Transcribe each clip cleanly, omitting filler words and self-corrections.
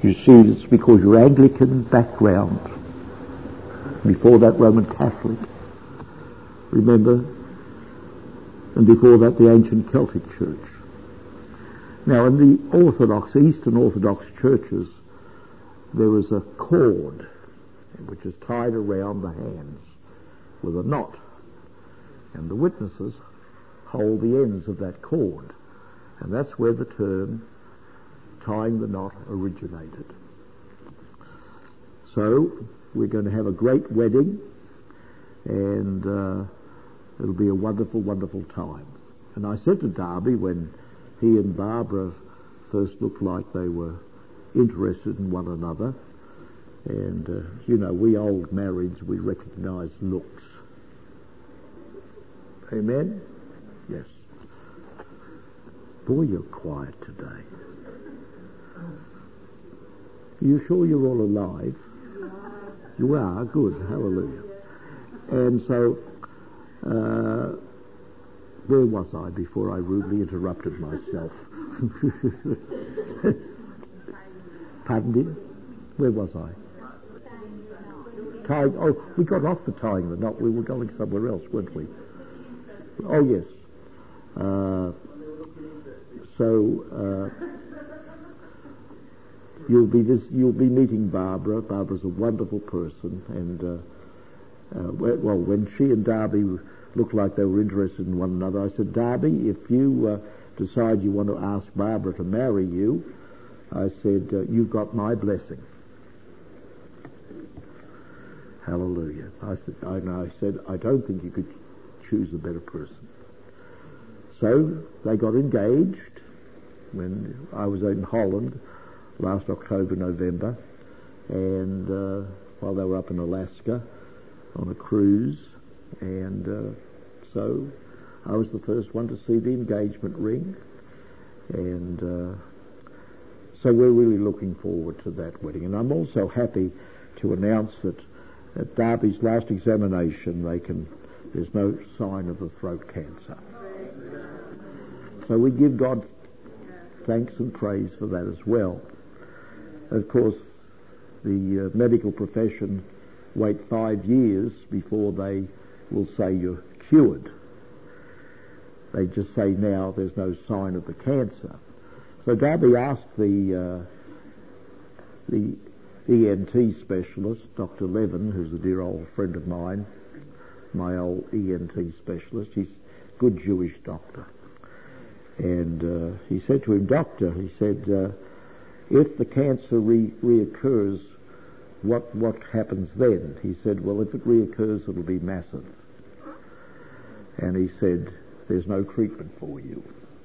You see, it's because your Anglican background, before that Roman Catholic, remember, and before that the ancient Celtic Church. Now in the Orthodox, Eastern Orthodox churches, there is a cord which is tied around the hands with a knot, and the witnesses hold the ends of that cord, and that's where the term tying the knot originated. So we're going to have a great wedding, and it'll be a wonderful, wonderful time. And I said to Darby, when he and Barbara first looked like they were interested in one another, and you know, we old marrieds, we recognise looks. Amen? Yes. Boy, you're quiet today. Are you sure you're all alive? You are? Good. Hallelujah. And so, where was I before I rudely interrupted myself? Pardon me? Where was I? Tying. Oh, we got off the tying the knot. We were going somewhere else, weren't we? Oh, yes. You'll be meeting Barbara. Barbara's a wonderful person, and well, when she and Darby looked like they were interested in one another, I said, Darby, if you decide you want to ask Barbara to marry you, I said, you've got my blessing. Hallelujah. I said, I don't think you could choose a better person. So they got engaged when I was in Holland last October, November, and while they were up in Alaska on a cruise, and so I was the first one to see the engagement ring, and so we're really looking forward to that wedding. And I'm also happy to announce that at Darby's last examination there's no sign of the throat cancer. So we give God thanks and praise for that as well. Of course, the medical profession wait 5 years before they will say you're cured. They just say now there's no sign of the cancer. So Darby asked the ENT specialist, Dr. Levin, who's a dear old friend of mine, my old ENT specialist. He's a good Jewish doctor. And he said to him, Doctor, he said, if the cancer reoccurs, what happens then? He said, well, if it reoccurs, it'll be massive. And he said, there's no treatment for you.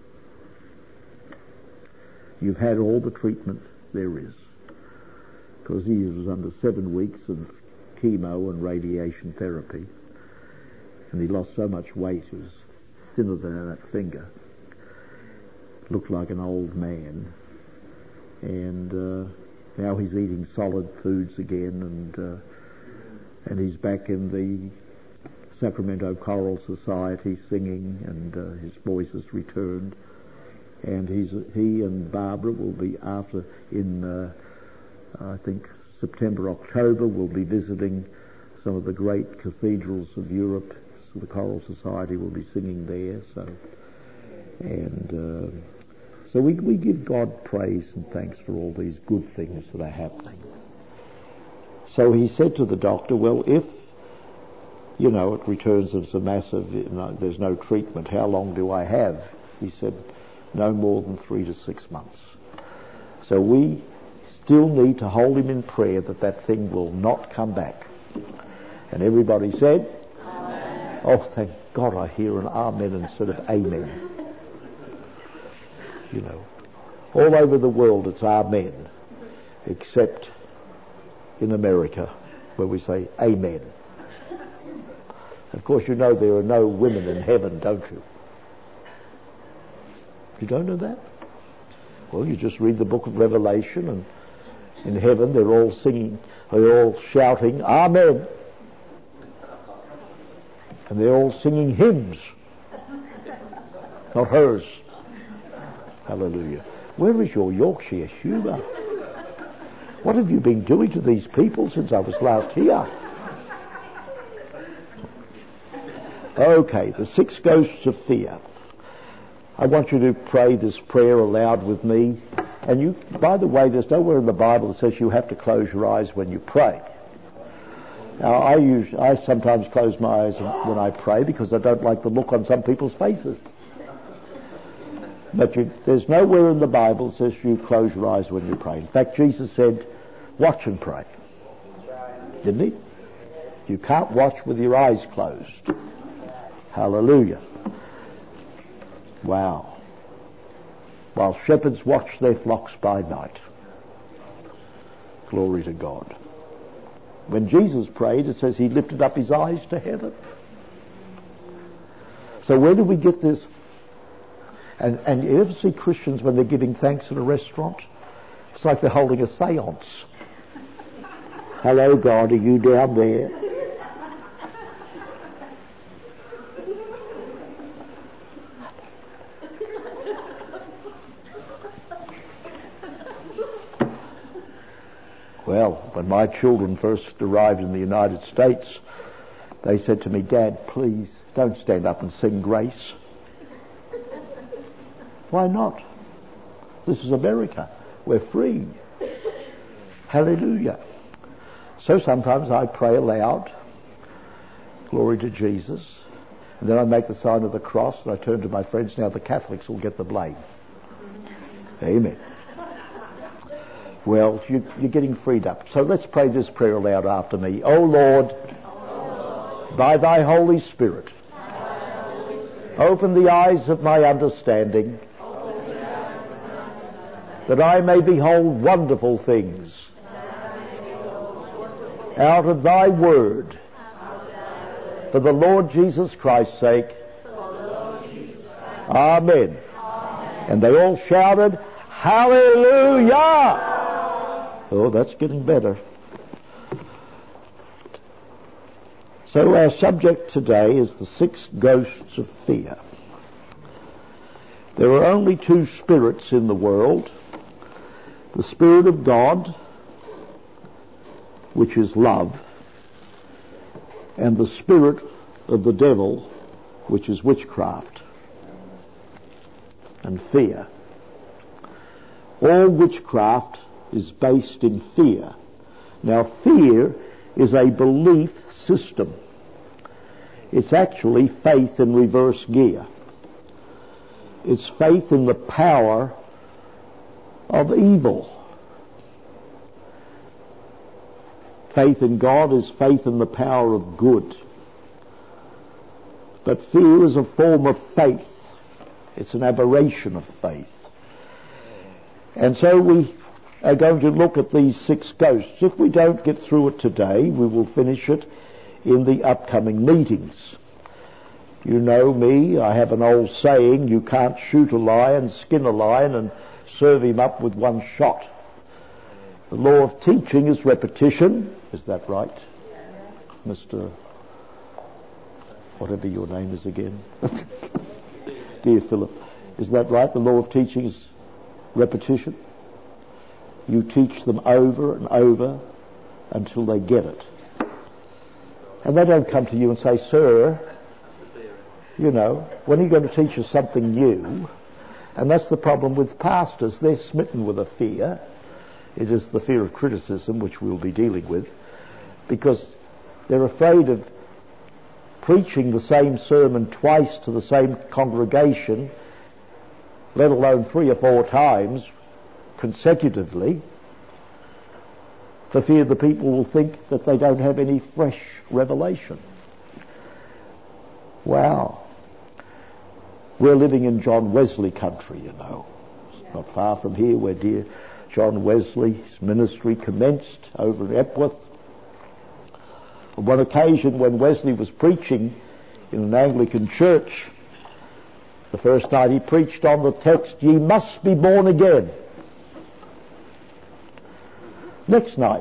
You've had all the treatment there is. Because he was under 7 weeks of chemo and radiation therapy. And he lost so much weight, he was thinner than that finger. Looked like an old man. And now he's eating solid foods again, and he's back in the Sacramento Choral Society singing, and his voice has returned. And he and Barbara will be I think September, October, will be visiting some of the great cathedrals of Europe. So the Choral Society will be singing there. So we give God praise and thanks for all these good things that are happening. So he said to the doctor, well, if, it returns as a massive, there's no treatment, how long do I have? He said, no more than 3 to 6 months. So we still need to hold him in prayer that thing will not come back. And everybody said, Amen. Oh, thank God I hear an amen instead of amen. All over the world it's amen, except in America where we say amen. Of course, there are no women in heaven, don't you? You don't know that? Well, you just read the book of Revelation, and in heaven they're all shouting amen. And they're all singing hymns, not hers. Hallelujah. Where is your Yorkshire humour? What have you been doing to these people since I was last here? Okay, the 6 ghosts of fear. I want you to pray this prayer aloud with me. And you, by the way, there's nowhere in the Bible that says you have to close your eyes when you pray. Now, I sometimes close my eyes when I pray because I don't like the look on some people's faces. But there's nowhere in the Bible that says you close your eyes when you pray. In fact, Jesus said, watch and pray. Didn't he? You can't watch with your eyes closed. Hallelujah. Wow. While shepherds watch their flocks by night. Glory to God. When Jesus prayed, it says he lifted up his eyes to heaven. So where do we get this? And you ever see Christians when they're giving thanks at a restaurant? It's like they're holding a seance. Hello, God, are you down there? Well, when my children first arrived in the United States, they said to me, Dad, please don't stand up and sing Grace. Why not? This is America. We're free. Hallelujah. So sometimes I pray aloud, glory to Jesus, and then I make the sign of the cross and I turn to my friends, now the Catholics will get the blame. Amen. Well, you're getting freed up. So let's pray this prayer aloud after me. O Lord, by thy Holy Spirit, open the eyes of my understanding, that I may behold wonderful things out of thy word, for the Lord Jesus Christ's sake. Amen. And they all shouted, Hallelujah! Oh, that's getting better. So our subject today is the 6 ghosts of fear. There are only 2 spirits in the world. The Spirit of God, which is love, and the spirit of the devil, which is witchcraft and fear. All witchcraft is based in fear. Now, fear is a belief system. It's actually faith in reverse gear. It's faith in the power of evil. Faith in God is faith in the power of good. But fear is a form of faith. It's an aberration of faith. And so we are going to look at these 6 ghosts. If we don't get through it today, we will finish it in the upcoming meetings. You know me, I have an old saying, you can't shoot a lion, skin a lion, and serve him up with one shot. The law of teaching is repetition. Is that right? Mr. whatever your name is again? Dear Philip. Is that right? The law of teaching is repetition. You teach them over and over until they get it. And they don't come to you and say, Sir, you know, when are you going to teach us something new? And that's the problem with pastors. They're smitten with a fear. It is the fear of criticism, which we'll be dealing with, because they're afraid of preaching the same sermon twice to the same congregation, let alone 3 or 4 times consecutively, for fear the people will think that they don't have any fresh revelation. Wow. We're living in John Wesley country, you know. It's not far from here where dear John Wesley's ministry commenced over in Epworth. On one occasion when Wesley was preaching in an Anglican church, the first night he preached on the text, ye must be born again. Next night,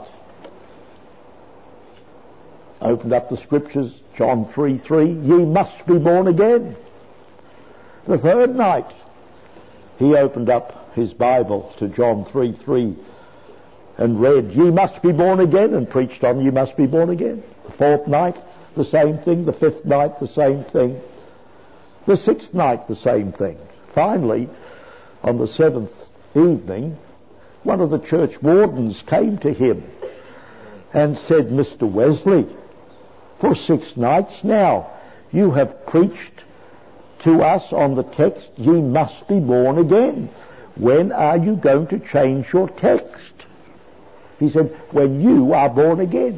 opened up the scriptures, John 3:3, ye must be born again. The third night, he opened up his Bible to John 3:3, and read, ye must be born again, and preached on, you must be born again. The fourth night, the same thing. The fifth night, the same thing. The sixth night, the same thing. Finally, on the seventh evening, one of the church wardens came to him and said, Mr. Wesley, for 6 nights now you have preached to us on the text, ye must be born again. When are you going to change your text? He said, when you are born again.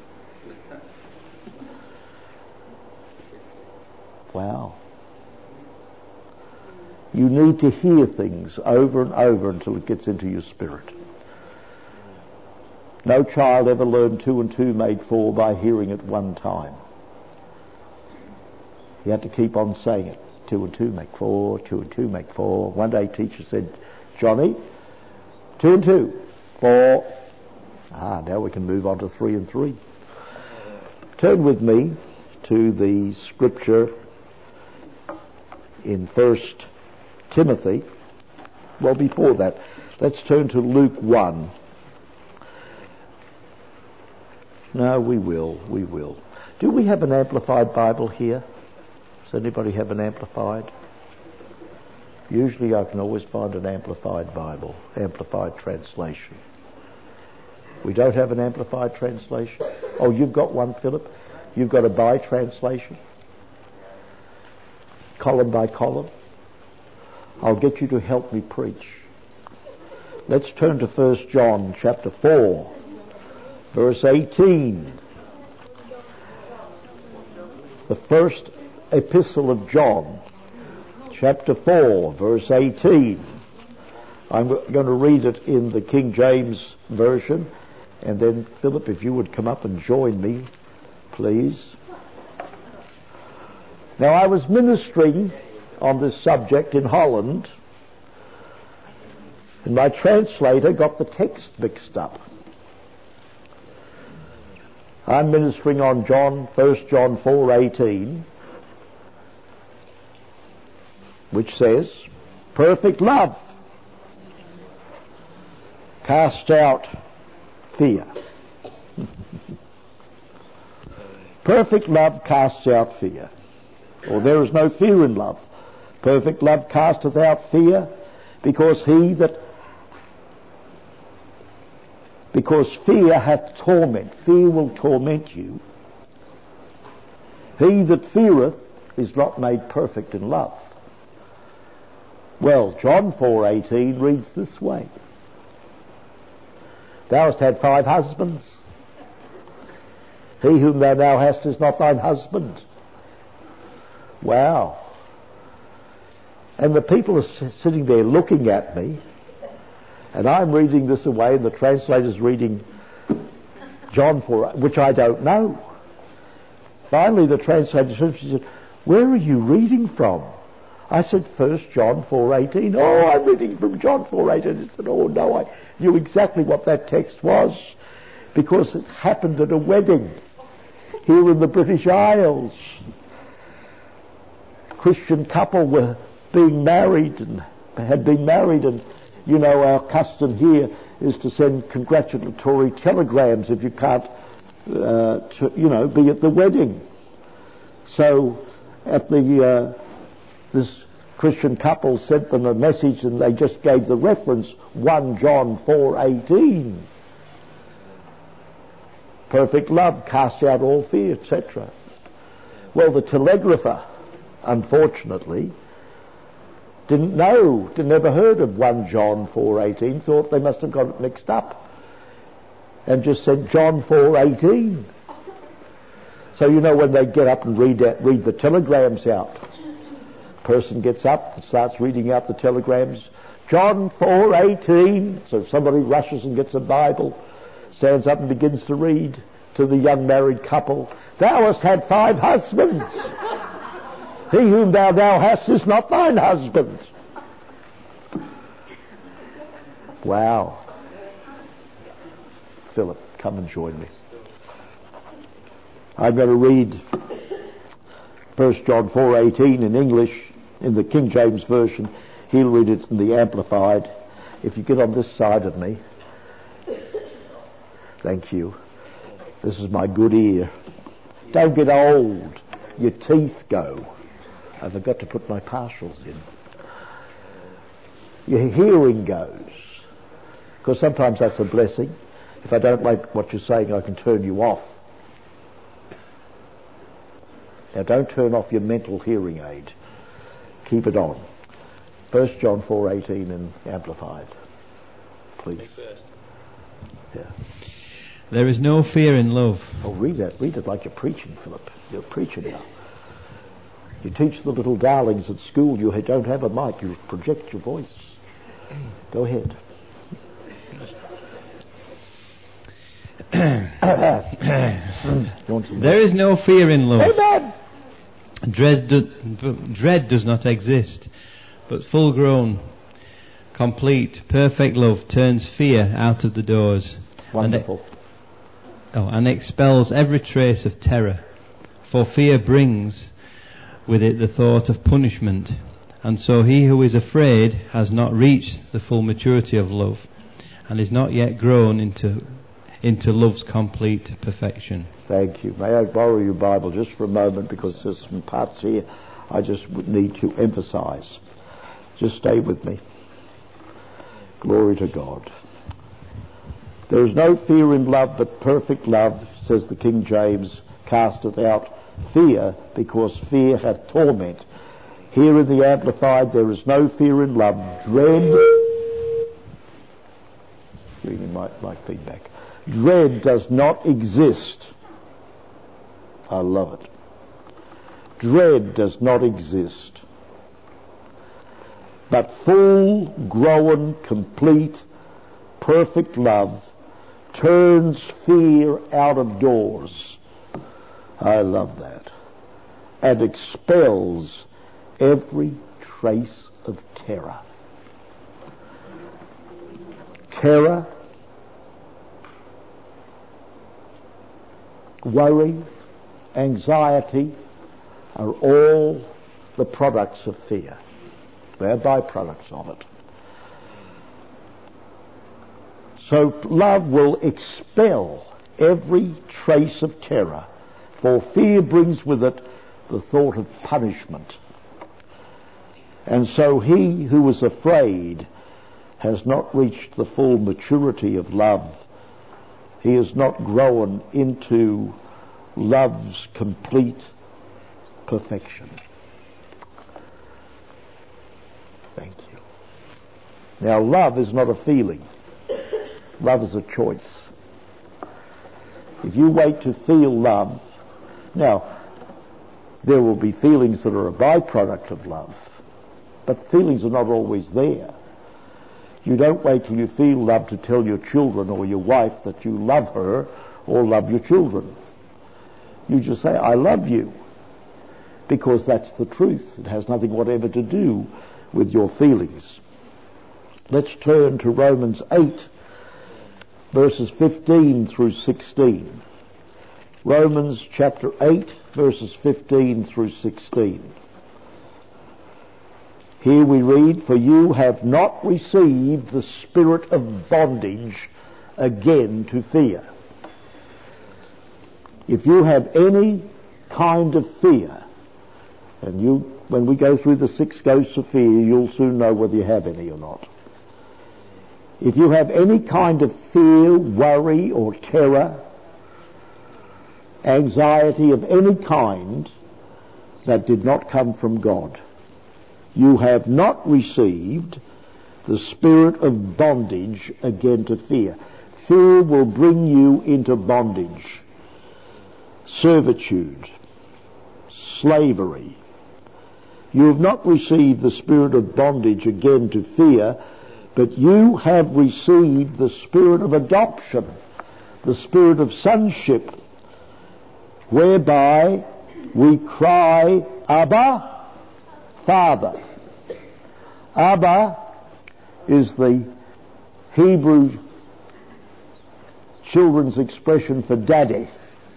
Wow. You need to hear things over and over until it gets into your spirit. No child ever learned 2 and 2 made 4 by hearing it one time. He had to keep on saying it. 2 and 2 make 4, 2 and 2 make 4. One day teacher said, Johnny, 2 and 2, 4. Now we can move on to 3 and 3. Turn with me to the scripture in 1 Timothy. Well, before that, let's turn to Luke 1. No, we will. Do we have an Amplified Bible here? Does anybody have an Amplified? Usually I can always find an Amplified Bible, Amplified translation. We don't have an Amplified translation? Oh, you've got one, Philip? You've got a by translation? Column by column? I'll get you to help me preach. Let's turn to 1 John chapter 4, verse 18. The first epistle of John, chapter 4, verse 18. I'm going to read it in the King James Version, and then, Philip, if you would come up and join me, please. Now, I was ministering on this subject in Holland, and my translator got the text mixed up. I'm ministering on 1 John 4:18, which says, perfect love cast out fear. Perfect love casts out fear. Or there is no fear in love. Perfect love casteth out fear, because fear hath torment. Fear will torment you. He that feareth is not made perfect in love. Well, John 4:18 reads this way. Thou hast had 5 husbands. He whom thou now hast is not thine husband. Wow. And the people are sitting there looking at me, and I'm reading this away, and the translator's reading John 4, which I don't know. Finally, the translator said, where are you reading from? I said, 1 John 4:18. Oh, I'm reading from John 4:18. He said, oh no, I knew exactly what that text was, because it happened at a wedding here in the British Isles. A Christian couple were being married and had been married, and you know our custom here is to send congratulatory telegrams if you can't, be at the wedding. So at this Christian couple sent them a message, and they just gave the reference 1 John 4:18. Perfect love casts out all fear, etc. Well, the telegrapher, unfortunately, never heard of 1 John 4:18, thought they must have got it mixed up, and just said John 4:18. So when they get up and read the telegrams out, person gets up and starts reading out the telegrams, John 4:18. So somebody rushes and gets a Bible, stands up and begins to read to the young married couple, thou hast had 5 husbands. He whom thou now hast is not thine husband. Wow. Philip, come and join me. I'm going to read 1 John 4:18 in English, in the King James Version. He'll read it in the Amplified. If you get on this side of me. Thank you. This is my good ear. Don't get old. Your teeth go. I forgot to put my partials in. Your hearing goes. Because sometimes that's a blessing. If I don't like what you're saying, I can turn you off. Now don't turn off your mental hearing aid. Keep it on. 1 John 4:18 in Amplified. Please. Yeah. There is no fear in love. Oh, read it. Read it like you're preaching, Philip. You're preaching now. You teach the little darlings at school. You don't have a mic. You project your voice. Go ahead. There is no fear in love. Amen. Dread does not exist, but full-grown, complete, perfect love turns fear out of the doors. Wonderful. And expels every trace of terror. For fear brings with it the thought of punishment, and so he who is afraid has not reached the full maturity of love, and is not yet grown into love's complete perfection. Thank you. May I borrow your Bible just for a moment, because there's some parts here I just need to emphasize. Just stay with me. Glory to God. There is no fear in love, but perfect love, says the King James, casteth out fear, because fear hath torment. Here in the Amplified, there is no fear in love. Dread, really my feedback. Dread does not exist. I love it. Dread does not exist. But full, grown, complete, perfect love turns fear out of doors. I love that. And expels every trace of terror. Terror, worry, anxiety are all the products of fear. They're byproducts of it. So love will expel every trace of terror, for fear brings with it the thought of punishment. And so he who is afraid has not reached the full maturity of love. He has not grown into love's complete perfection. Thank you. Now, love is not a feeling. Love is a choice. If you wait to feel love, now, there will be feelings that are a byproduct of love, but feelings are not always there. You don't wait till you feel love to tell your children or your wife that you love her or love your children. You just say, I love you, because that's the truth. It has nothing whatever to do with your feelings. Let's turn to Romans 8, verses 15 through 16. Romans chapter 8, verses 15 through 16. Here we read, for you have not received the spirit of bondage again to fear. If you have any kind of fear, and when we go through the 6 ghosts of fear, you'll soon know whether you have any or not. If you have any kind of fear, worry, or terror, anxiety of any kind that did not come from God, you have not received the spirit of bondage again to fear. Fear will bring you into bondage, servitude, slavery. You have not received the spirit of bondage again to fear, but you have received the spirit of adoption, the spirit of sonship, whereby we cry, Abba, Father. Abba is the Hebrew children's expression for daddy.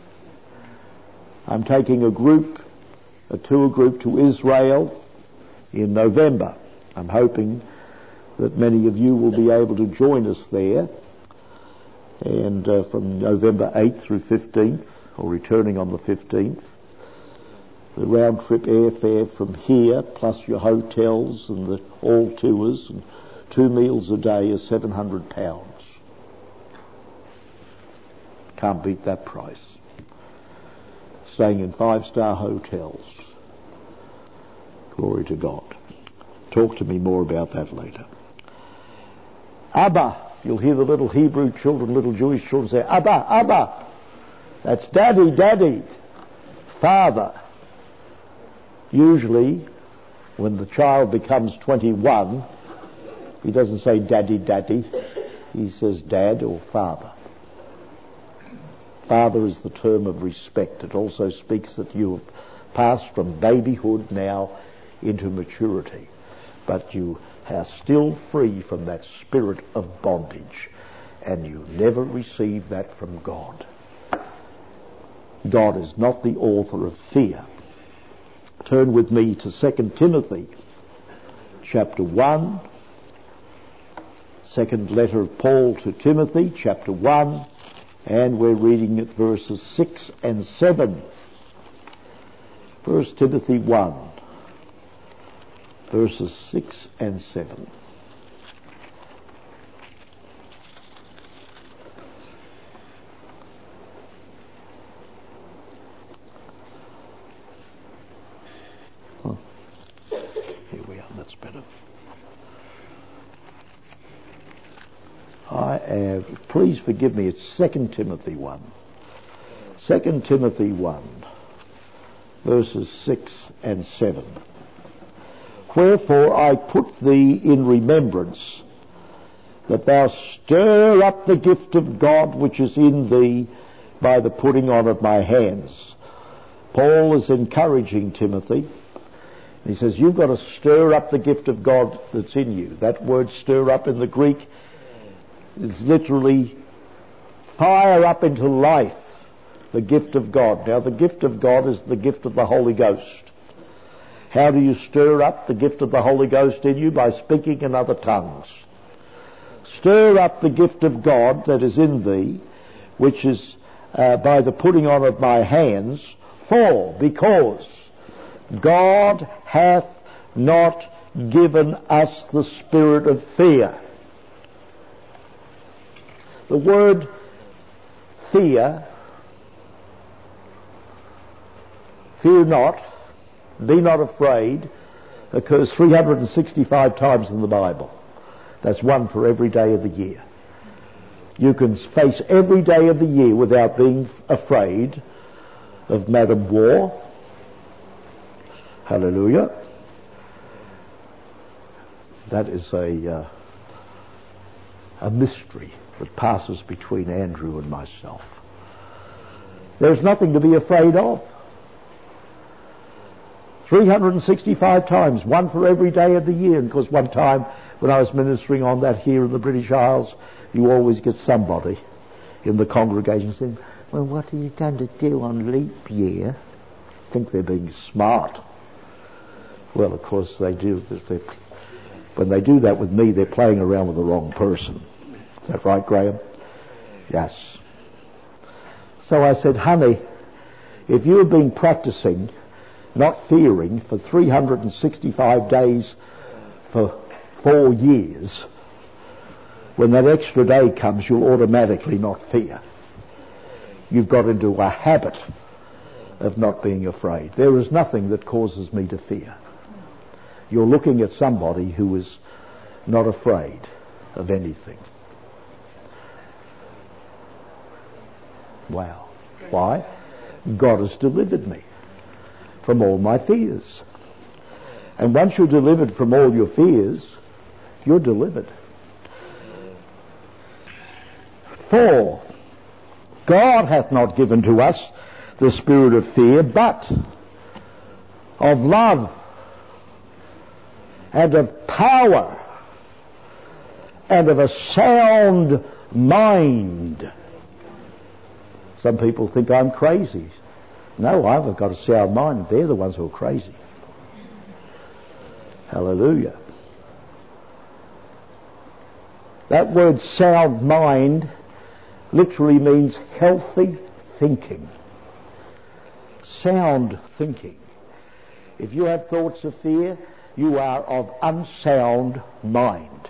I'm taking a tour group to Israel in November. I'm hoping that many of you will be able to join us there. and from November 8th through 15th, or returning on the 15th. The round-trip airfare from here, plus your hotels and all tours and 2 meals a day, is £700. Can't beat that price. Staying in 5-star hotels. Glory to God. Talk to me more about that later. Abba. You'll hear the little Hebrew children, little Jewish children say, Abba, Abba. That's Daddy, Daddy. Father. Usually, when the child becomes 21, he doesn't say Daddy, Daddy. He says Dad or Father. Father is the term of respect. It also speaks that you have passed from babyhood now into maturity. But you are still free from that spirit of bondage. And you never receive that from God. God is not the author of fear. Turn with me to 2 Timothy chapter 1. Second letter of Paul to Timothy, chapter 1. And we're reading at verses 6 and 7. 1 Timothy 1. Verses 6 and 7. Here we are, that's better. Please forgive me, it's 2 Timothy 1. 2 Timothy 1, verses 6 and 7. Wherefore I put thee in remembrance, that thou stir up the gift of God which is in thee by the putting on of my hands. Paul is encouraging Timothy. He says, you've got to stir up the gift of God that's in you. That word stir up in the Greek is literally fire up into life the gift of God. Now the gift of God is the gift of the Holy Ghost. How do you stir up the gift of the Holy Ghost in you? By speaking in other tongues. Stir up the gift of God that is in thee, which is by the putting on of my hands, because God hath not given us the spirit of fear. The word fear, fear not, be not afraid, occurs 365 times in the Bible. That's one for every day of the year. You can face every day of the year without being afraid of Madam War. Hallelujah. That is a mystery that passes between Andrew and myself. There's nothing to be afraid of. 365 times, one for every day of the year. And of course, one time when I was ministering on that here in the British Isles, you always get somebody in the congregation saying, well, what are you going to do on leap year? I think they're being smart. Well, of course they do. When they do that with me, they're playing around with the wrong person. Is that right, Graham? Yes. So I said, honey, if you have been practicing not fearing for 365 days for 4 years, when that extra day comes, you'll automatically not fear. You've got into a habit of not being afraid. There is nothing that causes me to fear. You're looking at somebody who is not afraid of anything. Wow. Why? God has delivered me from all my fears. And once you're delivered from all your fears, you're delivered. For God hath not given to us the spirit of fear, but of love and of power and of a sound mind. Some people think I'm crazy. No, I've got a sound mind. They're the ones who are crazy. Hallelujah. That word sound mind literally means healthy thinking, sound thinking. If you have thoughts of fear, you are of unsound mind.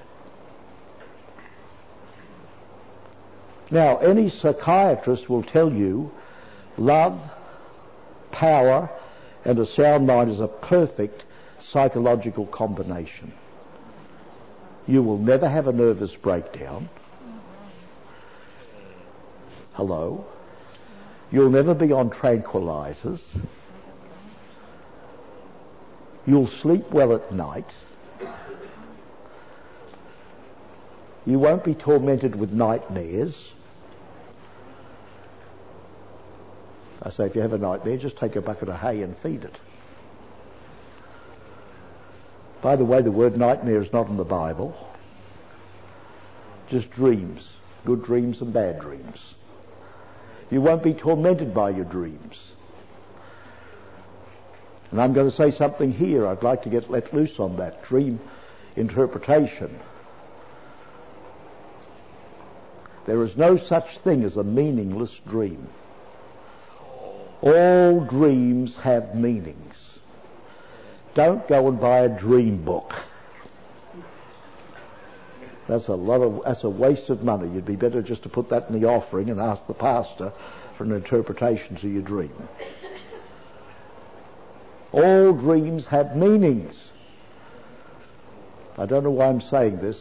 Now, any psychiatrist will tell you love, power, and a sound mind is a perfect psychological combination. You will never have a nervous breakdown. Hello? You'll never be on tranquilizers. You'll sleep well at night. You won't be tormented with nightmares. I say, if you have a nightmare, just take a bucket of hay and feed it. By the way, the word nightmare is not in the Bible. Just dreams. Good dreams and bad dreams. You won't be tormented by your dreams. And I'm going to say something here. I'd like to get let loose on that dream interpretation. There is no such thing as a meaningless dream. All dreams have meanings. Don't go and buy a dream book. That's a waste of money. You'd be better just to put that in the offering and ask the pastor for an interpretation to your dream. All dreams have meanings. I don't know why I'm saying this.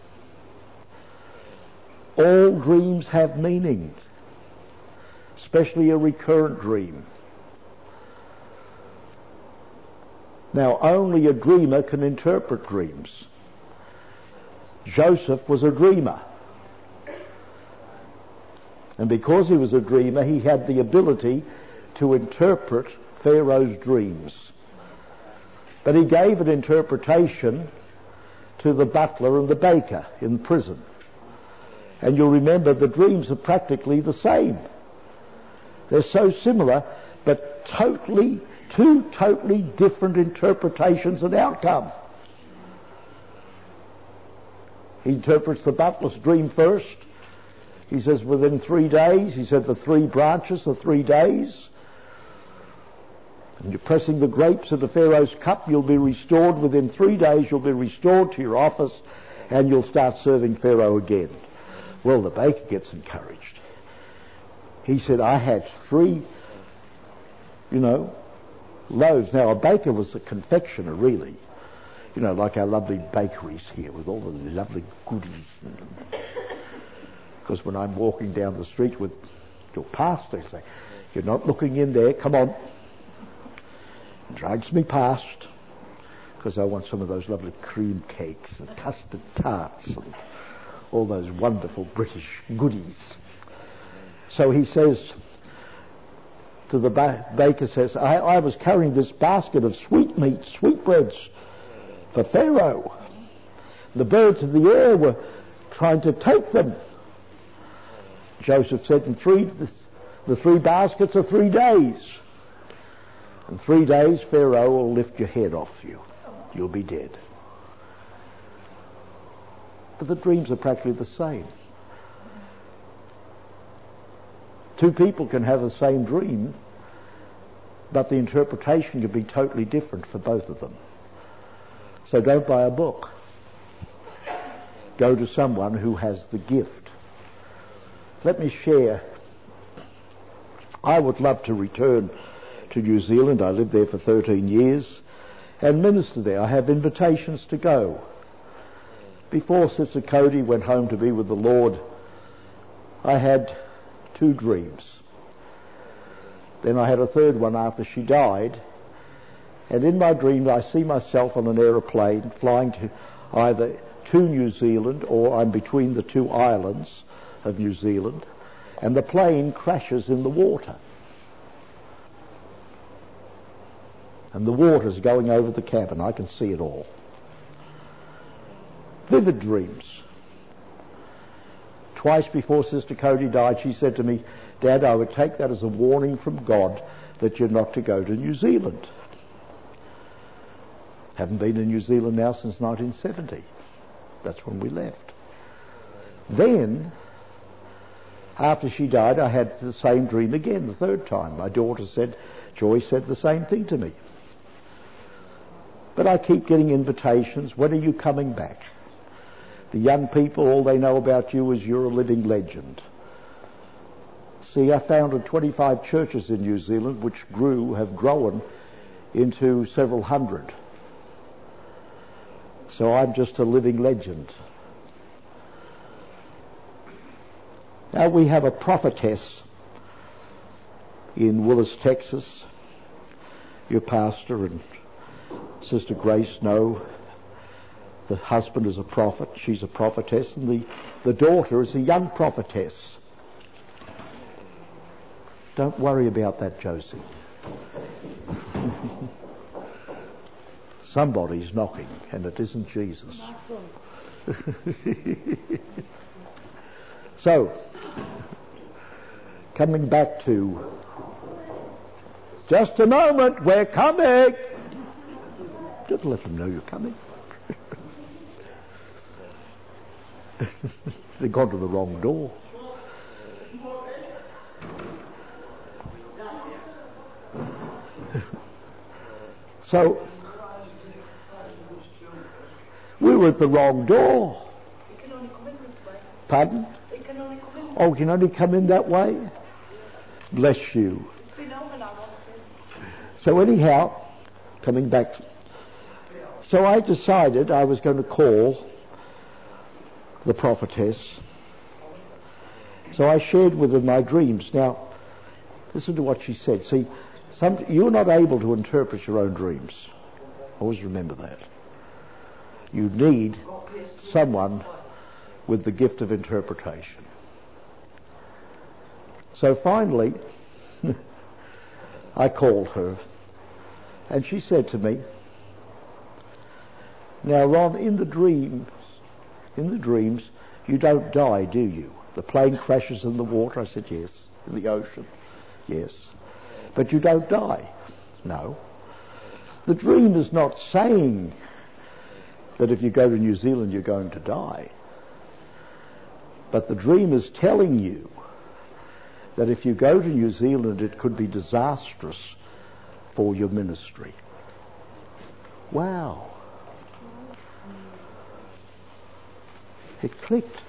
All dreams have meanings, especially a recurrent dream. Now, only a dreamer can interpret dreams. Joseph was a dreamer. And because he was a dreamer, he had the ability to interpret Pharaoh's dreams. But he gave an interpretation to the butler and the baker in prison. And you'll remember the dreams are practically the same. They're so similar, but two totally different interpretations and outcome. He interprets the butler's dream first. He says within 3 days, he said the 3 branches are 3 days. And you're pressing the grapes into Pharaoh's cup, you'll be restored within 3 days, you'll be restored to your office, and you'll start serving Pharaoh again. Well, the baker gets encouraged. He said, I had 3, loaves. Now, a baker was a confectioner, really. Like our lovely bakeries here with all the lovely goodies. Because when I'm walking down the street with your pastor, they say, you're not looking in there, come on. Drags me past, because I want some of those lovely cream cakes and custard tarts and all those wonderful British goodies. So he says to the baker, says, I was carrying this basket of sweetmeats, sweetbreads for Pharaoh. The birds of the air were trying to take them. Joseph said, the 3 baskets are 3 days. In 3 days, Pharaoh will lift your head off you. You'll be dead. But the dreams are practically the same. 2 people can have the same dream, but the interpretation can be totally different for both of them. So don't buy a book. Go to someone who has the gift. Let me share. I would love to return to New Zealand. I lived there for 13 years and minister there. I have invitations to go. Before Sister Cody went home to be with the Lord, I had 2 dreams. Then I had a 3rd one after she died. And in my dream, I see myself on an aeroplane flying to either to New Zealand, or I'm between the 2 islands of New Zealand, and the plane crashes in the water. And the water's going over the cabin. I can see it all. Vivid dreams. Twice before Sister Cody died, she said to me, Dad, I would take that as a warning from God that you're not to go to New Zealand. Haven't been in New Zealand now since 1970. That's when we left. Then, After she died, I had the same dream again, the third time. My daughter said, Joy said the same thing to me. But I keep getting invitations. When are you coming back? The young people, all they know about you is you're a living legend. See, I founded 25 churches in New Zealand, which have grown into several hundred. So I'm just a living legend. Now we have a prophetess in Willis, Texas. Your pastor and Sister Grace know the husband is a prophet, she's a prophetess, and the daughter is a young prophetess. Don't worry about that, Josie. Somebody's knocking, and it isn't Jesus. So, coming back to, just a moment, we're coming. Just let them know you're coming. They've gone to the wrong door. So, we were at the wrong door. Pardon? Oh, you can only come in that way? Bless you. So anyhow, coming back. So I decided I was going to call the prophetess. So I shared with her my dreams. Now, listen to what she said. See, you're not able to interpret your own dreams. Always remember that. You need someone with the gift of interpretation. So finally, I called her, and she said to me, "Now, Ron, in the dreams, you don't die, do you? The plane crashes in the water." I said, "Yes." "In the ocean?" "Yes." "But you don't die?" "No." The dream is not saying that if you go to New Zealand you're going to die. But the dream is telling you that if you go to New Zealand it could be disastrous for your ministry. Wow. It clicked.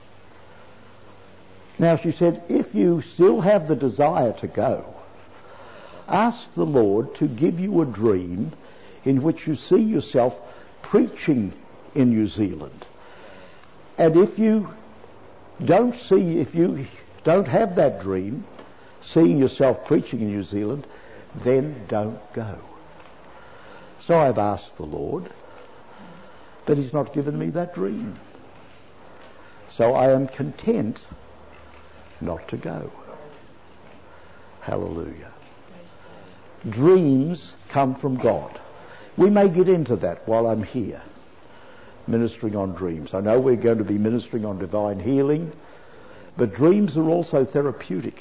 Now she said, if you still have the desire to go, ask the Lord to give you a dream in which you see yourself preaching in New Zealand. And if you don't have that dream, seeing yourself preaching in New Zealand, then don't go. So I've asked the Lord, but He's not given me that dream. So I am content not to go. Hallelujah. Dreams come from God. We may get into that while I'm here, ministering on dreams. I know we're going to be ministering on divine healing, but dreams are also therapeutic.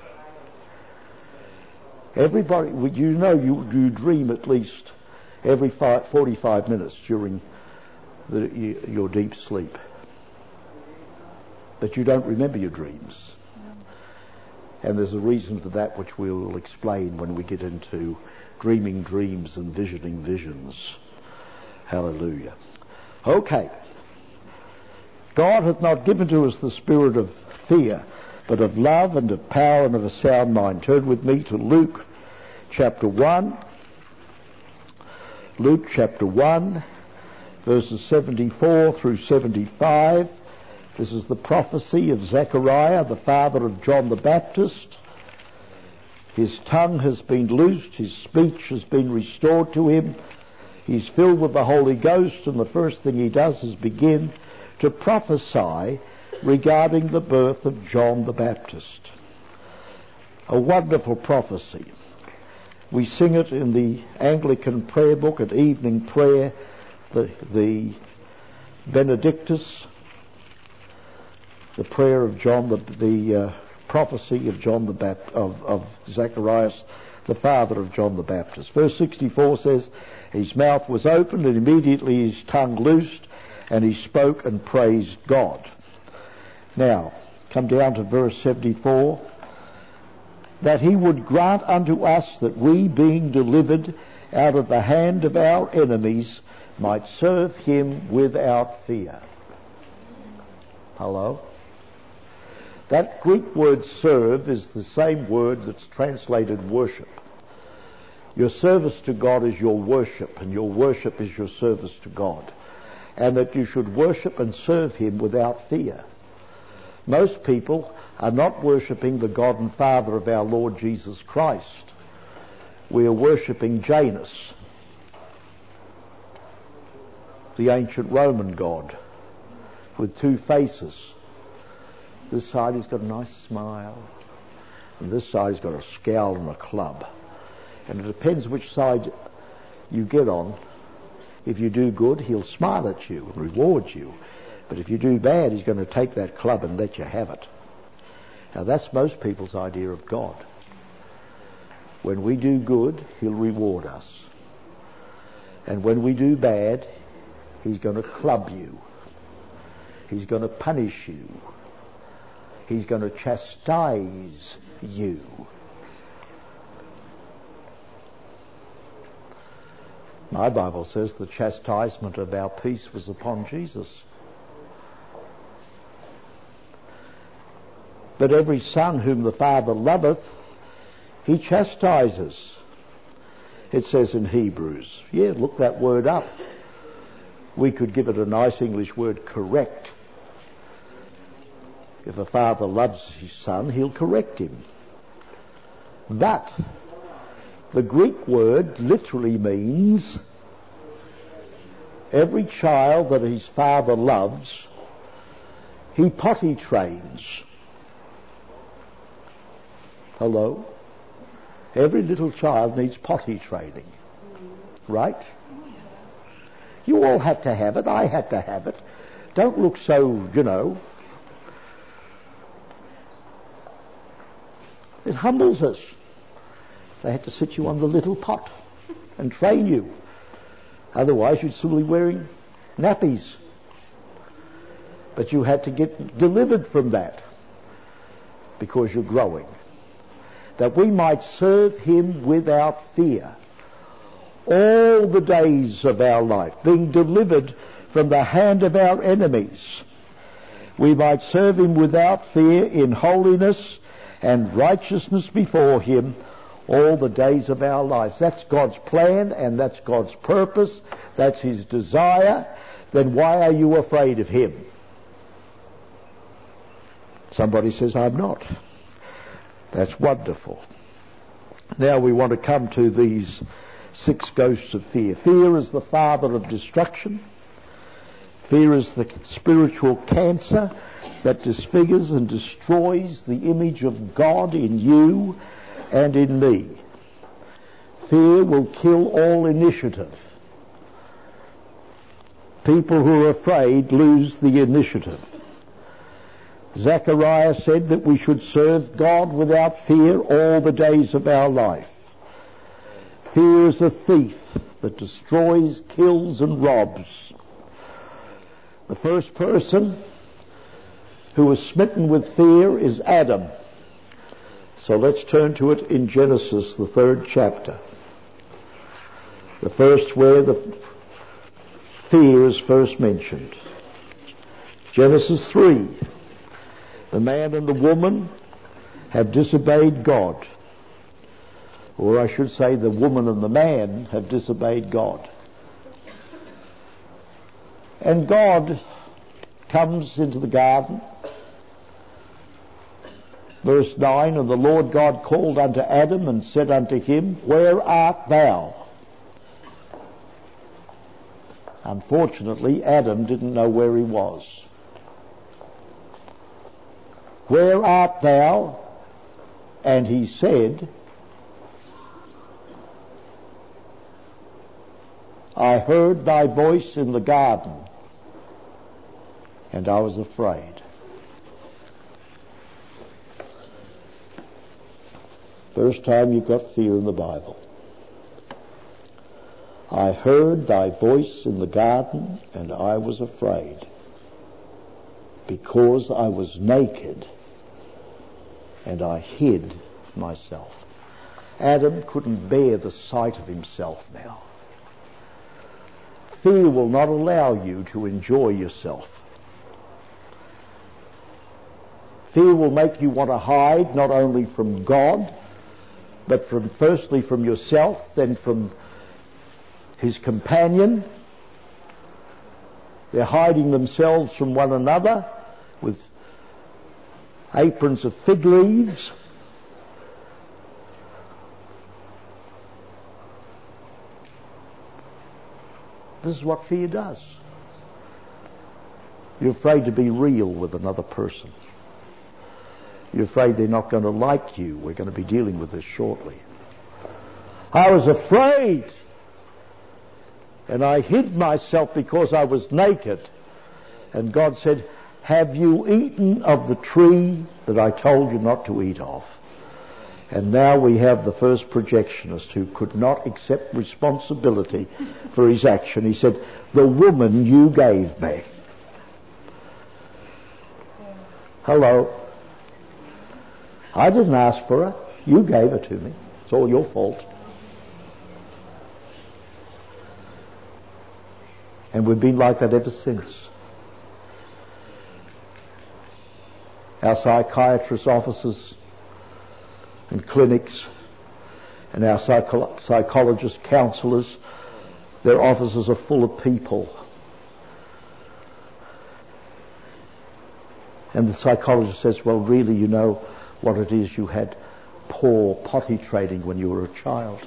Everybody, you know, you dream at least every 45 minutes during your deep sleep. But you don't remember your dreams. And there's a reason for that which we will explain when we get into dreaming dreams and visioning visions. Hallelujah. Okay. God hath not given to us the spirit of fear, but of love and of power and of a sound mind. Turn with me to Luke chapter 1. Luke chapter 1, verses 74 through 75. This is the prophecy of Zechariah, the father of John the Baptist. His tongue has been loosed, his speech has been restored to him. He's filled with the Holy Ghost, and the first thing he does is begin to prophesy regarding the birth of John the Baptist. A wonderful prophecy. We sing it in the Anglican prayer book at evening prayer, the Benedictus, the prayer of John, the prophecy of John of Zacharias, the father of John the Baptist. Verse 64 says, his mouth was opened and immediately his tongue loosed, and he spoke and praised God. Now, come down to verse 74, that he would grant unto us that we, being delivered out of the hand of our enemies, might serve him without fear. Hello? That Greek word serve is the same word that's translated worship. Your service to God is your worship, and your worship is your service to God. And that you should worship and serve him without fear. Most people are not worshipping the God and Father of our Lord Jesus Christ. We are worshipping Janus, the ancient Roman god, with two faces. This side he's got a nice smile, and this side he's got a scowl and a club. And it depends which side you get on. If you do good, he'll smile at you and reward you. But if you do bad, he's going to take that club and let you have it. Now that's most people's idea of God. When we do good, he'll reward us. And when we do bad, he's going to club you. He's going to punish you. He's going to chastise you. My Bible says the chastisement of our peace was upon Jesus. But every son whom the Father loveth, he chastises. It says in Hebrews. Yeah, look that word up. We could give it a nice English word, correct. If a father loves his son, he'll correct him. But the Greek word literally means every child that his father loves, he potty trains. Hello? Every little child needs potty training. Right? You all had to have it. I had to have it. Don't look so, It humbles us. They had to sit you on the little pot and train you. Otherwise you'd still be wearing nappies. But you had to get delivered from that because you're growing. That we might serve him without fear all the days of our life, being delivered from the hand of our enemies. We might serve him without fear in holiness and righteousness before him all the days of our lives. That's God's plan and that's God's purpose. That's his desire. Then why are you afraid of him? Somebody says, I'm not. That's wonderful. Now we want to come to these 6 ghosts of fear. Fear is the father of destruction. Fear is the spiritual cancer that disfigures and destroys the image of God in you and in me. Fear will kill all initiative. People who are afraid lose the initiative. Zechariah said that we should serve God without fear all the days of our life. Fear is a thief that destroys, kills and robs. The first person who was smitten with fear is Adam. So let's turn to it in Genesis, the 3rd chapter. The first where the fear is first mentioned. Genesis 3. The man and the woman have disobeyed God. Or I should say the woman and the man have disobeyed God. And God comes into the garden. Verse 9, and the Lord God called unto Adam and said unto him, Where art thou? Unfortunately, Adam didn't know where he was. Where art thou? And he said, I heard thy voice in the garden, and I was afraid. First time you've got fear in the Bible. I heard thy voice in the garden, and I was afraid, because I was naked, and I hid myself. Adam couldn't bear the sight of himself now. Fear will not allow you to enjoy yourself. Fear will make you want to hide not only from God, but firstly from yourself, then from his companion. They're hiding themselves from one another with aprons of fig leaves. This is what fear does. You're afraid to be real with another person. You're afraid they're not going to like you. We're going to be dealing with this shortly. I was afraid, and I hid myself because I was naked. And God said, have you eaten of the tree that I told you not to eat of? And now we have the first projectionist who could not accept responsibility for his action. He said, the woman you gave me. Hello. I didn't ask for her. You gave her to me. It's all your fault. And we've been like that ever since. Our psychiatrist offices and clinics and our psychologist counsellors, their offices are full of people. And the psychologist says, well, really, you know what it is, you had poor potty training when you were a child.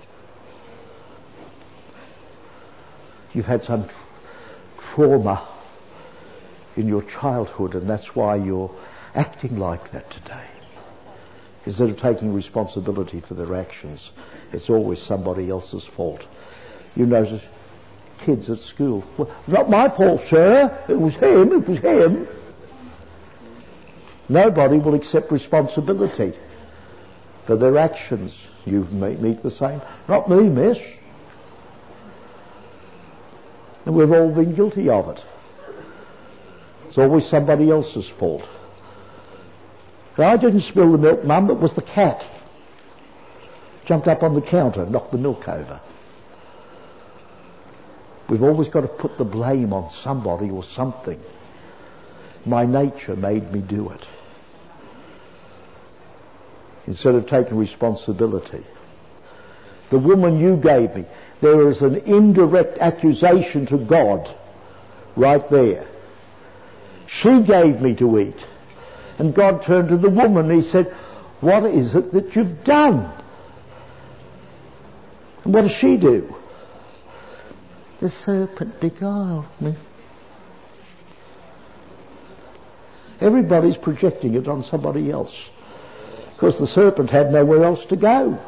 You've had some trauma in your childhood, and that's why you're acting like that today. Instead of taking responsibility for their actions, it's always somebody else's fault. You notice kids at school, well, not my fault, sir, it was him. Nobody will accept responsibility for their actions. You meet the same. Not me, miss. And we've all been guilty of it. It's always somebody else's fault. I didn't spill the milk, Mum, it was the cat. Jumped up on the counter, knocked the milk over. We've always got to put the blame on somebody or something. My nature made me do it. Instead of taking responsibility. The woman you gave me, there is an indirect accusation to God right there. She gave me to eat. And God turned to the woman and he said, what is it that you've done? And what does she do? The serpent beguiled me. Everybody's projecting it on somebody else. Because the serpent had nowhere else to go.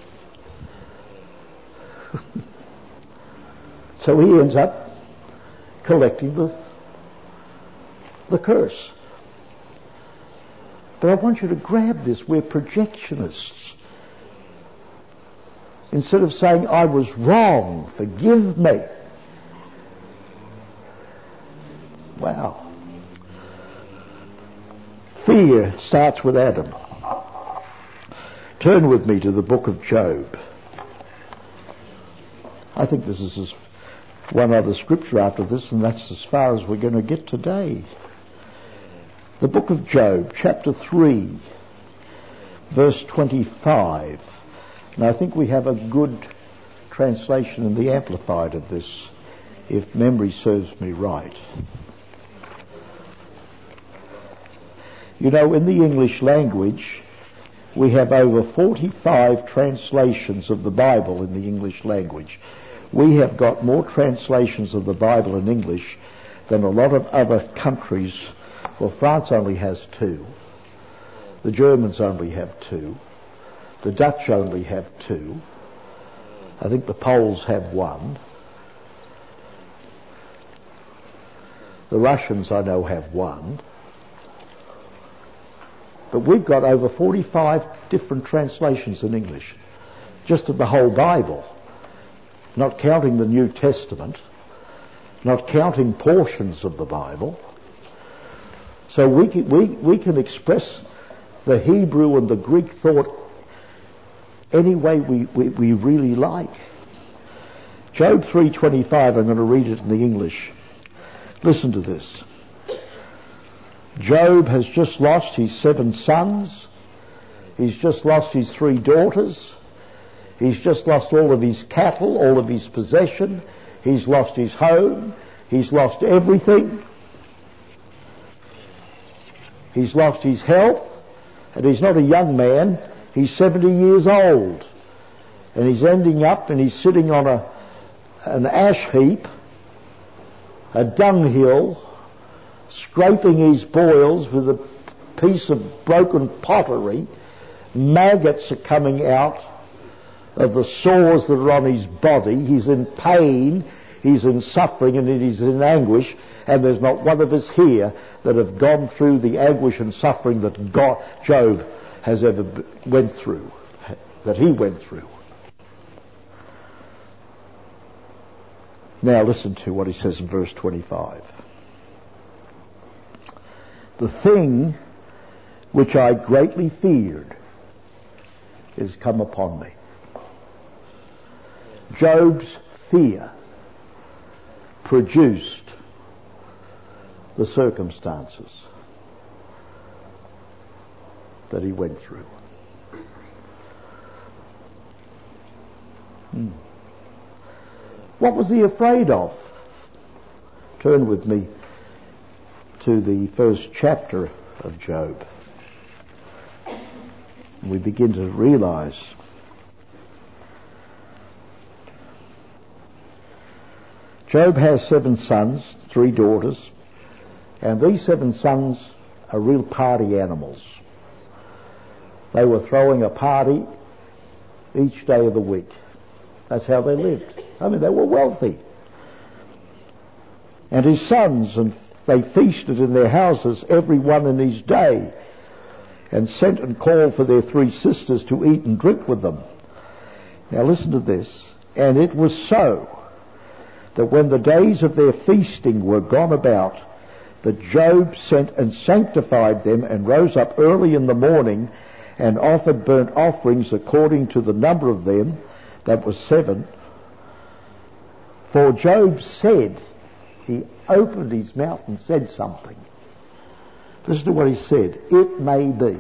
So he ends up collecting the curse. But I want you to grab this. We're projectionists. Instead of saying, I was wrong, forgive me. Wow. Fear starts with Adam. Turn with me to the book of Job. I think this is one other scripture after this, and that's as far as we're going to get today. The book of Job, chapter 3, verse 25. And I think we have a good translation in the Amplified of this, if memory serves me right. You know, in the English language, we have over 45 translations of the Bible in the English language. We have got more translations of the Bible in English than a lot of other countries. Well, France only has 2. The Germans only have 2. The Dutch only have 2. I think the Poles have 1. The Russians, I know, have 1. But we've got over 45 different translations in English, just of the whole Bible, not counting the New Testament, not counting portions of the Bible. So we can express the Hebrew and the Greek thought any way we really like. Job 3:25, I'm going to read it in the English. Listen to this. Job has just lost his 7 sons. He's just lost his 3 daughters. He's just lost all of his cattle, all of his possession. He's lost his home. He's lost everything. He's lost his health. And he's not a young man. He's 70 years old. And he's ending up and he's sitting on an ash heap, a dunghill, scraping his boils with a piece of broken pottery. Maggots are coming out of the sores that are on his body. He's in pain, he's in suffering, and he's in anguish, and there's not one of us here that have gone through the anguish and suffering that Job has ever went through, that he went through. Now listen to what he says in verse 25. The thing which I greatly feared is come upon me. Job's fear produced the circumstances that he went through. What was he afraid of? Turn with me to the first chapter of Job. We begin to realise Job has 7 sons, 3 daughters, and these 7 sons are real party animals. They were throwing a party each day of the week. That's how they lived. I mean, they were wealthy. And his sons, and they feasted in their houses, every one in his day, and sent and called for their 3 sisters to eat and drink with them. Now listen to this. And it was so that when the days of their feasting were gone about, that Job sent and sanctified them, and rose up early in the morning, and offered burnt offerings according to the number of them, that was 7. For Job said, he opened his mouth and said something. Listen to what he said. It may be.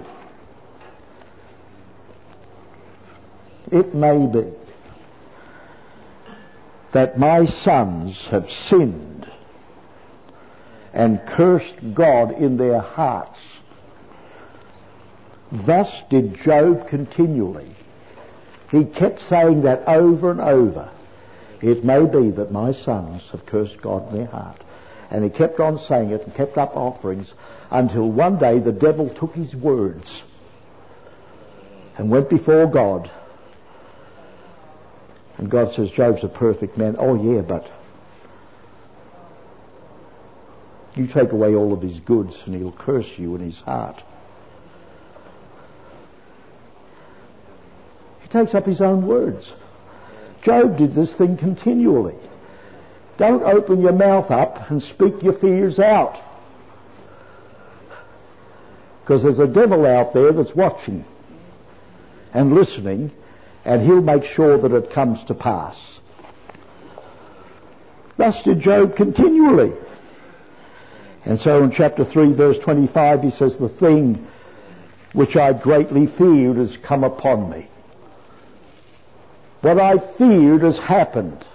It may be that my sons have sinned and cursed God in their hearts. Thus did Job continually. He kept saying that over and over. It may be that my sons have cursed God in their heart. And he kept on saying it and kept up offerings until one day the devil took his words and went before God. And God says, Job's a perfect man. Oh yeah, but you take away all of his goods and he'll curse you in his heart. He takes up his own words. Job did this thing continually. Don't open your mouth up and speak your fears out. Because there's a devil out there that's watching and listening, and he'll make sure that it comes to pass. Thus did Job continually. And so in chapter 3 verse 25 he says, the thing which I greatly feared has come upon me. What I feared has happened.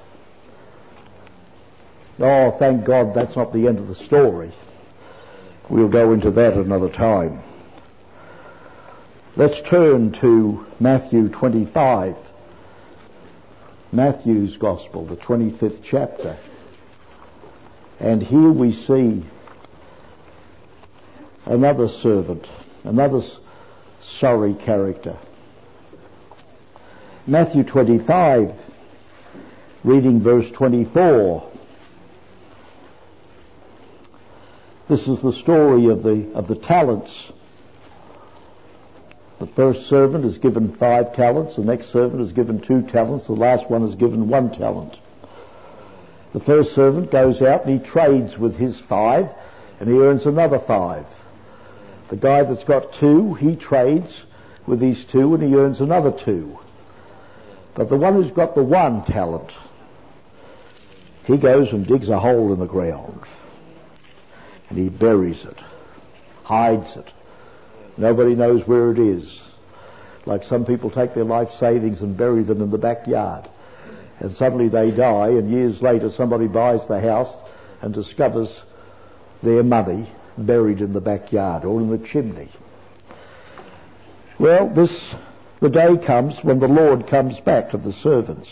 Oh, thank God that's not the end of the story. We'll go into that another time. Let's turn to Matthew 25. Matthew's Gospel, the 25th chapter. And here we see another servant, another sorry character. Matthew 25, reading verse 24. This is the story of the talents. The first servant is given 5 talents, the next servant is given 2 talents, the last one is given 1 talent. The first servant goes out and he trades with his 5 and he earns another 5. The guy that's got 2, he trades with these 2 and he earns another 2. But the one who's got the 1 talent, he goes and digs a hole in the ground and he buries it, hides it. Nobody knows where it is. Like some people take their life savings and bury them in the backyard. And suddenly they die, and years later somebody buys the house and discovers their money buried in the backyard or in the chimney. Well, the day comes when the Lord comes back to the servants.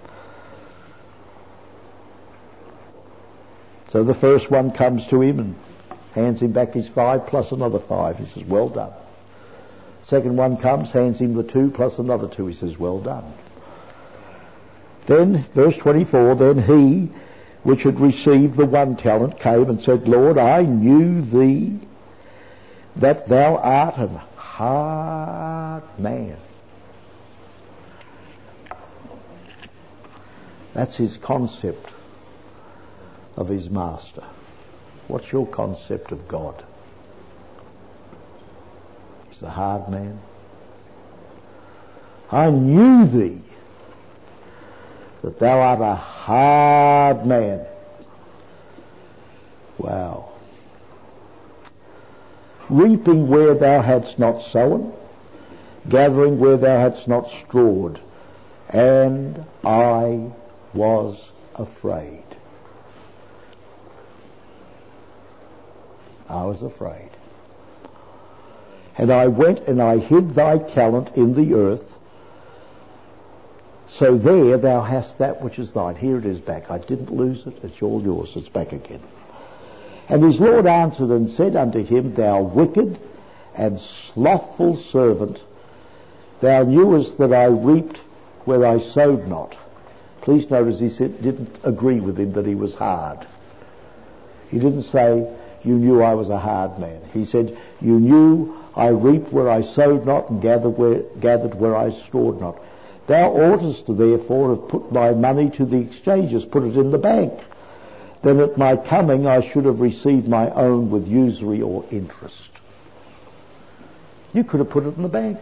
So the first one comes to him and hands him back his 5 plus another 5. He says, well done. Second one comes, hands him the 2 plus another 2. He says, well done. Then, verse 24, then he which had received the 1 talent came and said, Lord, I knew thee that thou art an hard man. That's his concept of his master. What's your concept of God? He's a hard man. I knew thee that thou art a hard man. Wow. Reaping where thou hadst not sown, gathering where thou hadst not strawed, and I was afraid. I was afraid. And I went and I hid thy talent in the earth. So there thou hast that which is thine. Here it is back. I didn't lose it. It's all yours. It's back again. And his Lord answered and said unto him, Thou wicked and slothful servant, thou knewest that I reaped where I sowed not. Please notice he didn't agree with him that he was hard. He didn't say, you knew I was a hard man. He said, you knew I reaped where I sowed not and gathered where I stored not. Thou oughtest therefore have put my money to the exchanges, put it in the bank. Then at my coming I should have received my own with usury or interest. You could have put it in the bank.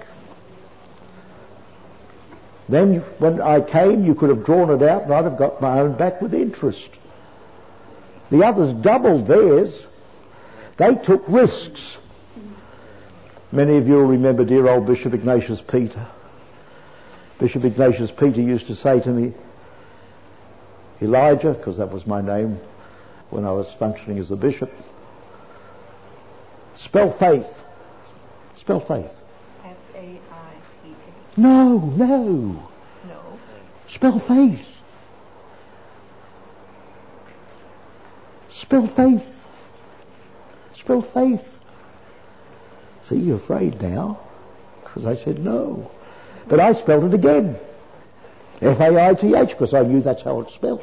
Then when I came, you could have drawn it out and I'd have got my own back with interest. The others doubled theirs. They took risks. Many of you will remember dear old Bishop Ignatius Peter. Bishop Ignatius Peter used to say to me, Elijah, because that was my name when I was functioning as a bishop, spell faith. Spell faith. F-A-I-T-H. No. No. Spell faith. Spell faith. Spell faith. See, you're afraid now because I said no. But I spelled it again. F-A-I-T-H, because I knew that's how it's spelt.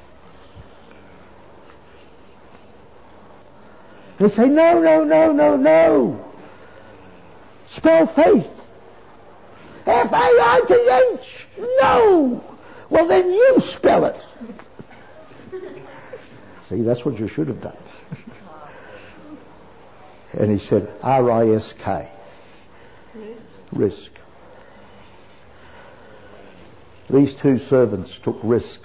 They say, no. Spell faith. F-A-I-T-H. No. Well, then you spell it. See, that's what you should have done. And he said, R-I-S-K. Risk. These 2 servants took risks.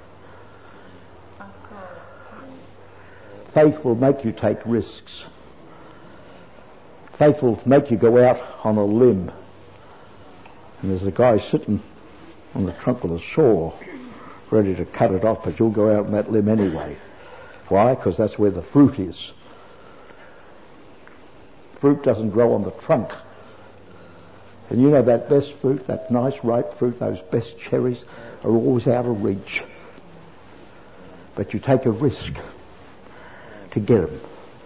Faith will make you take risks. Faith will make you go out on a limb. And there's a guy sitting on the trunk of the saw ready to cut it off, but you'll go out on that limb anyway. Why? Because that's where the fruit is. Fruit doesn't grow on the trunk. And you know that best fruit, that nice ripe fruit, those best cherries are always out of reach. But you take a risk to get them.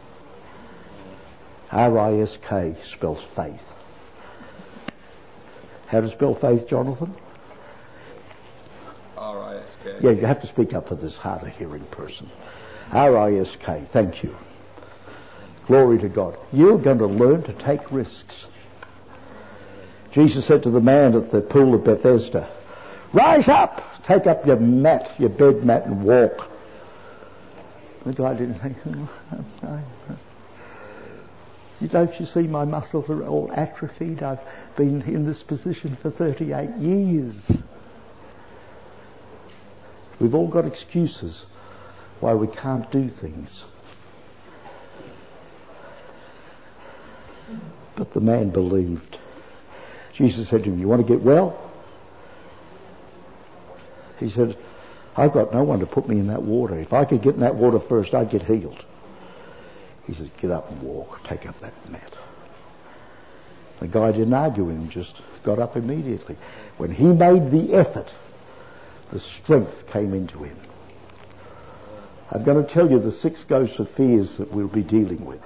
R-I-S-K spells faith. How to spell faith, Jonathan? R-I-S-K. Yeah, you have to speak up for this hard of hearing person. R-I-S-K, thank you. Glory to God. You're going to learn to take risks. Jesus said to the man at the pool of Bethesda, rise up, take up your mat, your bed mat, and walk. The guy didn't think, Don't you see my muscles are all atrophied? I've been in this position for 38 years. We've all got excuses why we can't do things. But the man believed. Jesus said to him, "You want to get well?" He said, "I've got no one to put me in that water. If I could get in that water first, I'd get healed." He said, "Get up and walk. Take up that mat." The guy didn't argue with him, just got up immediately. When he made the effort, the strength came into him. I'm going to tell you the 6 ghosts of fears that we'll be dealing with.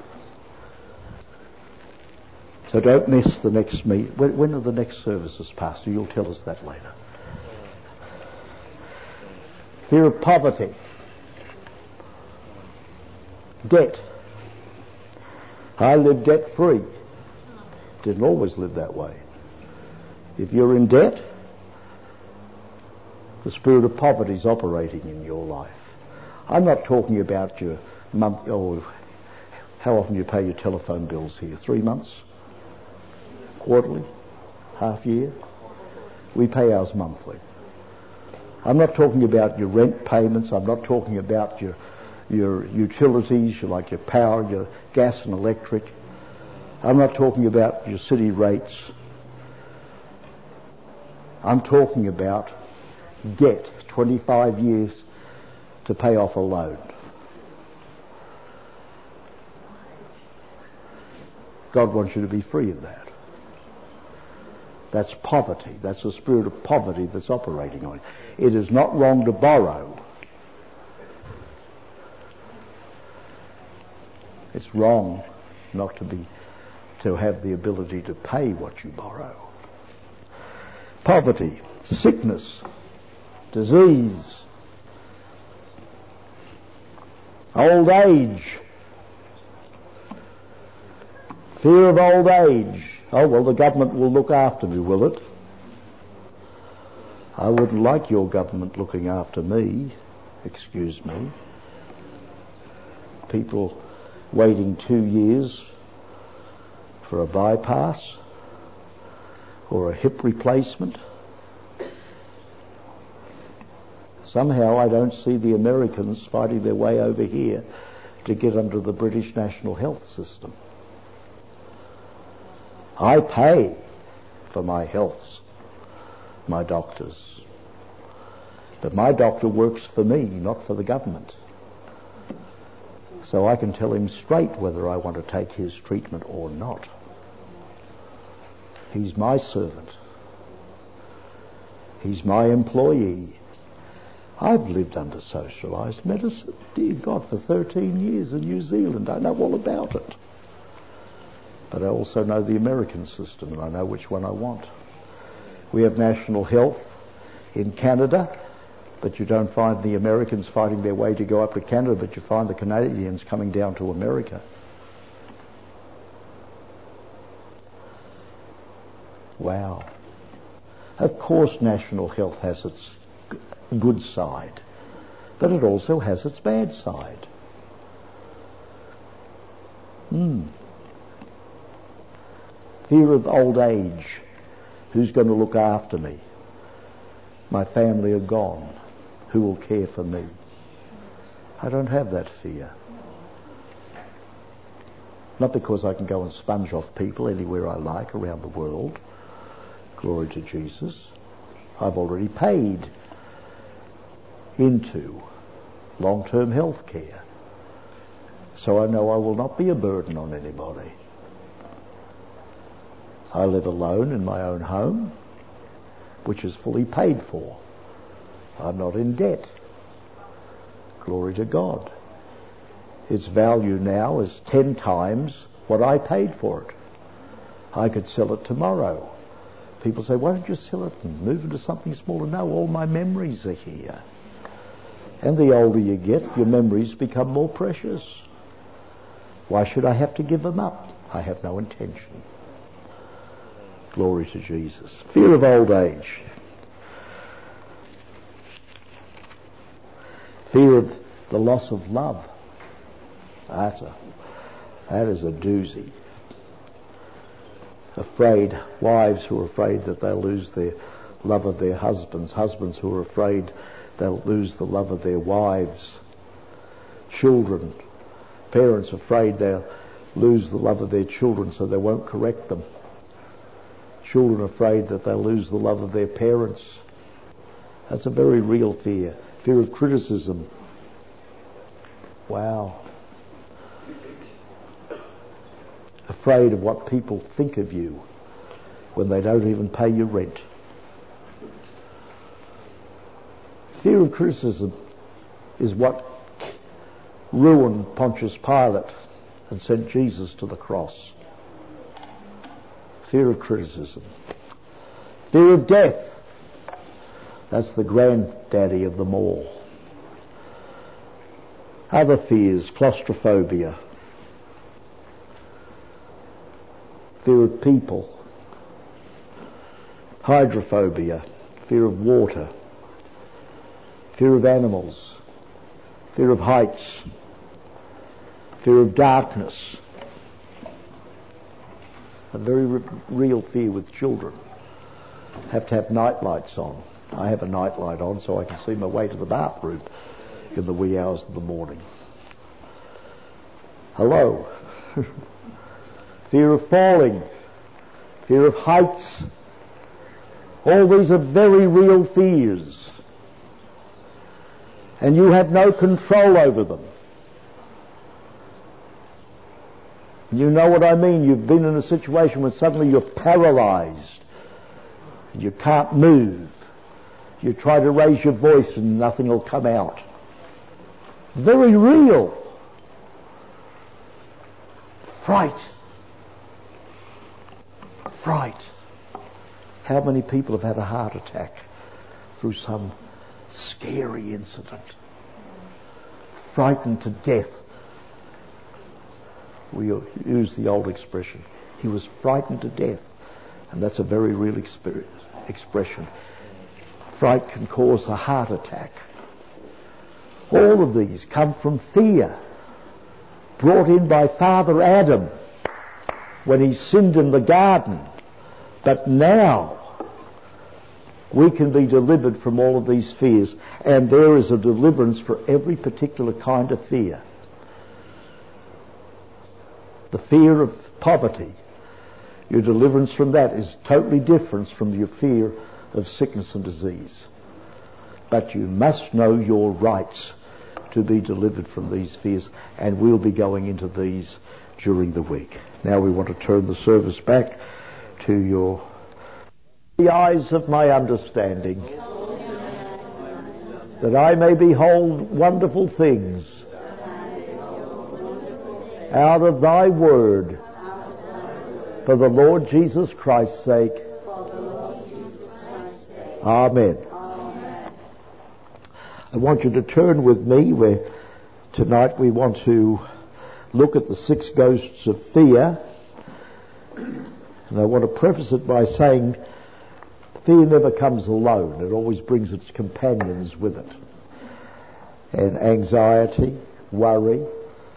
So don't miss the next meet. When are the next services, Pastor? You'll tell us that later. Fear of poverty. Debt. I live debt-free. Didn't always live that way. If you're in debt, the spirit of poverty is operating in your life. I'm not talking about your month, or how often you pay your telephone bills here. 3 months? Quarterly? Half year? We pay ours monthly. I'm not talking about your rent payments. I'm not talking about your utilities, like your power, your gas and electric. I'm not talking about your city rates. I'm talking about debt, 25 years to pay off a loan. God wants you to be free of that. That's poverty. That's the spirit of poverty that's operating on you. It is not wrong to borrow. It's wrong not to have the ability to pay what you borrow. Poverty, sickness, disease, old age, fear of old age. Oh, well, the government will look after me, will it? I wouldn't like your government looking after me. Excuse me. People waiting 2 years for a bypass or a hip replacement. Somehow I don't see the Americans fighting their way over here to get under the British National Health System. I pay for my health, my doctors. But my doctor works for me, not for the government. So I can tell him straight whether I want to take his treatment or not. He's my servant. He's my employee. I've lived under socialised medicine, dear God, for 13 years in New Zealand. I know all about it. But I also know the American system, and I know which one I want. We have national health in Canada, but you don't find the Americans fighting their way to go up to Canada, but you find the Canadians coming down to America. Wow. Of course national health has its good side, but it also has its bad side. Fear of old age. Who's going to look after me? My family are gone. Who will care for me? I don't have that fear. Not because I can go and sponge off people anywhere I like around the world. Glory to Jesus. I've already paid into long-term health care. So I know I will not be a burden on anybody. I live alone in my own home, which is fully paid for. I'm not in debt. Glory to God. Its value now is 10 times what I paid for it. I could sell it tomorrow. People say, why don't you sell it and move into something smaller? No, all my memories are here. And the older you get, your memories become more precious. Why should I have to give them up? I have no intention. Glory to Jesus. Fear of old age. Fear of the loss of love. That is a doozy. afraid, wives who are afraid that they'll lose their love of their husbands, husbands who are afraid they'll lose the love of their wives, children, parents afraid they'll lose the love of their children so they won't correct them, children afraid that they'll lose the love of their parents. That's a very real fear. Fear of criticism. Wow. Afraid of what people think of you when they don't even pay your rent. Fear of criticism is what ruined Pontius Pilate and sent Jesus to the cross. Fear of criticism. Fear of death. That's the granddaddy of them all. Other fears, claustrophobia, fear of people, hydrophobia, fear of water, fear of animals, fear of heights, fear of darkness. A very real fear with children. Have to have night lights on. I have a night light on so I can see my way to the bathroom in the wee hours of the morning. Hello. Fear of falling. Fear of heights. All these are very real fears. And you have no control over them. You know what I mean? You've been in a situation where suddenly you're paralyzed. And you can't move. You try to raise your voice and nothing will come out. Very real. Fright. Fright. How many people have had a heart attack through some scary incident? Frightened to death. We use the old expression. He was frightened to death. And that's a very real expression. Fright can cause a heart attack. All of these come from fear, brought in by Father Adam when he sinned in the garden. But now we can be delivered from all of these fears, and there is a deliverance for every particular kind of fear. The fear of poverty, your deliverance from that is totally different from your fear of sickness and disease. But you must know your rights to be delivered from these fears, and we'll be going into these during the week. Now we want to turn the service back to the eyes of my understanding, that I may behold wonderful things out of thy word, for the Lord Jesus Christ's sake. Amen. I want you to turn with me where tonight we want to look at the 6 ghosts of fear. And I want to preface it by saying fear never comes alone. It always brings its companions with it. And anxiety, worry.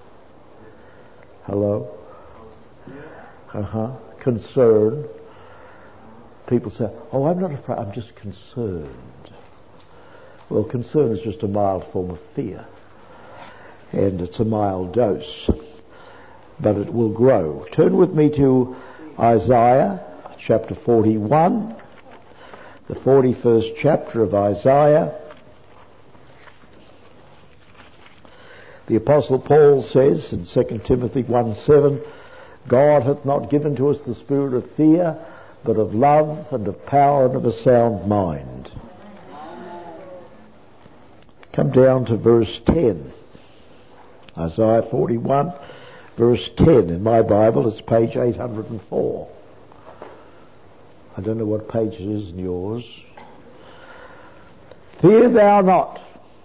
Hello? Concern. People say, oh, I'm not afraid, I'm just concerned. Well, concern is just a mild form of fear. And it's a mild dose. But it will grow. Turn with me to Isaiah chapter 41. The 41st chapter of Isaiah. The Apostle Paul says in 2 Timothy 1:7, God hath not given to us the spirit of fear, but of love and of power and of a sound mind. Come down to verse 10. Isaiah 41, verse 10. In my Bible it's page 804. I don't know what page it is in yours. Fear thou not.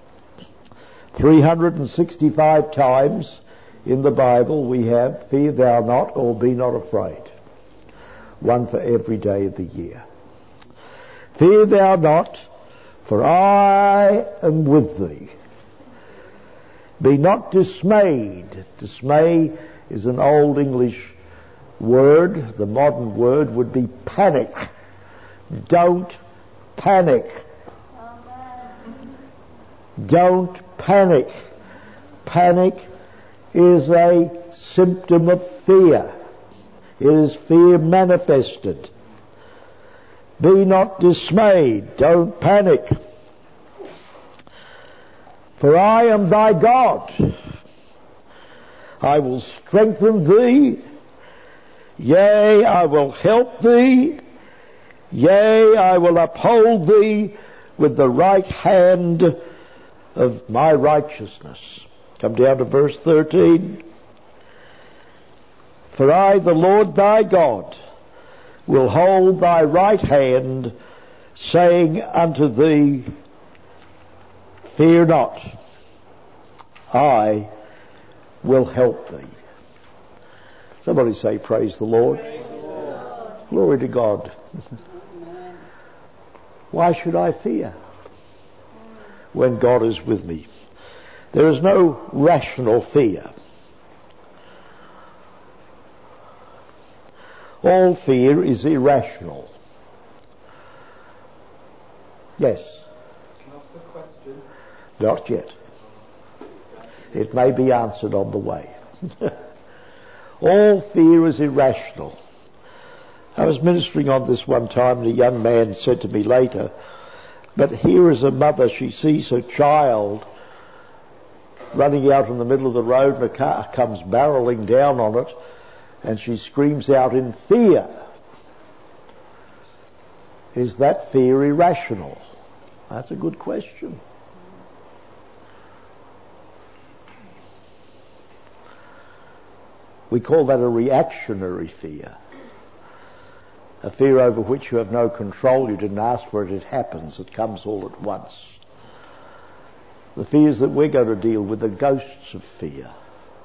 365 times in the Bible we have fear thou not or be not afraid. One for every day of the year. Fear thou not, for I am with thee. Be not dismayed. Dismay is an old English word, the modern word, would be panic. Don't panic. Don't panic. Panic is a symptom of fear. It is fear manifested. Be not dismayed. Don't panic. For I am thy God. I will strengthen thee. Yea, I will help thee. Yea, I will uphold thee with the right hand of my righteousness. Come down to verse 13. For I, the Lord thy God, will hold thy right hand, saying unto thee, fear not, I will help thee. Somebody say, praise the Lord. Praise the Lord. Glory to God. Why should I fear when God is with me? There is no rational fear. All fear is irrational. Yes? Can I ask a question? Not yet. It may be answered on the way. All fear is irrational. I was ministering on this one time, and a young man said to me later, but here is a mother, she sees her child running out in the middle of the road, and a car comes barreling down on it, and she screams out in fear. Is that fear irrational? That's a good question. We call that a reactionary fear. A fear over which you have no control. You didn't ask for it, it happens. It comes all at once. The fears that we're going to deal with are ghosts of fear.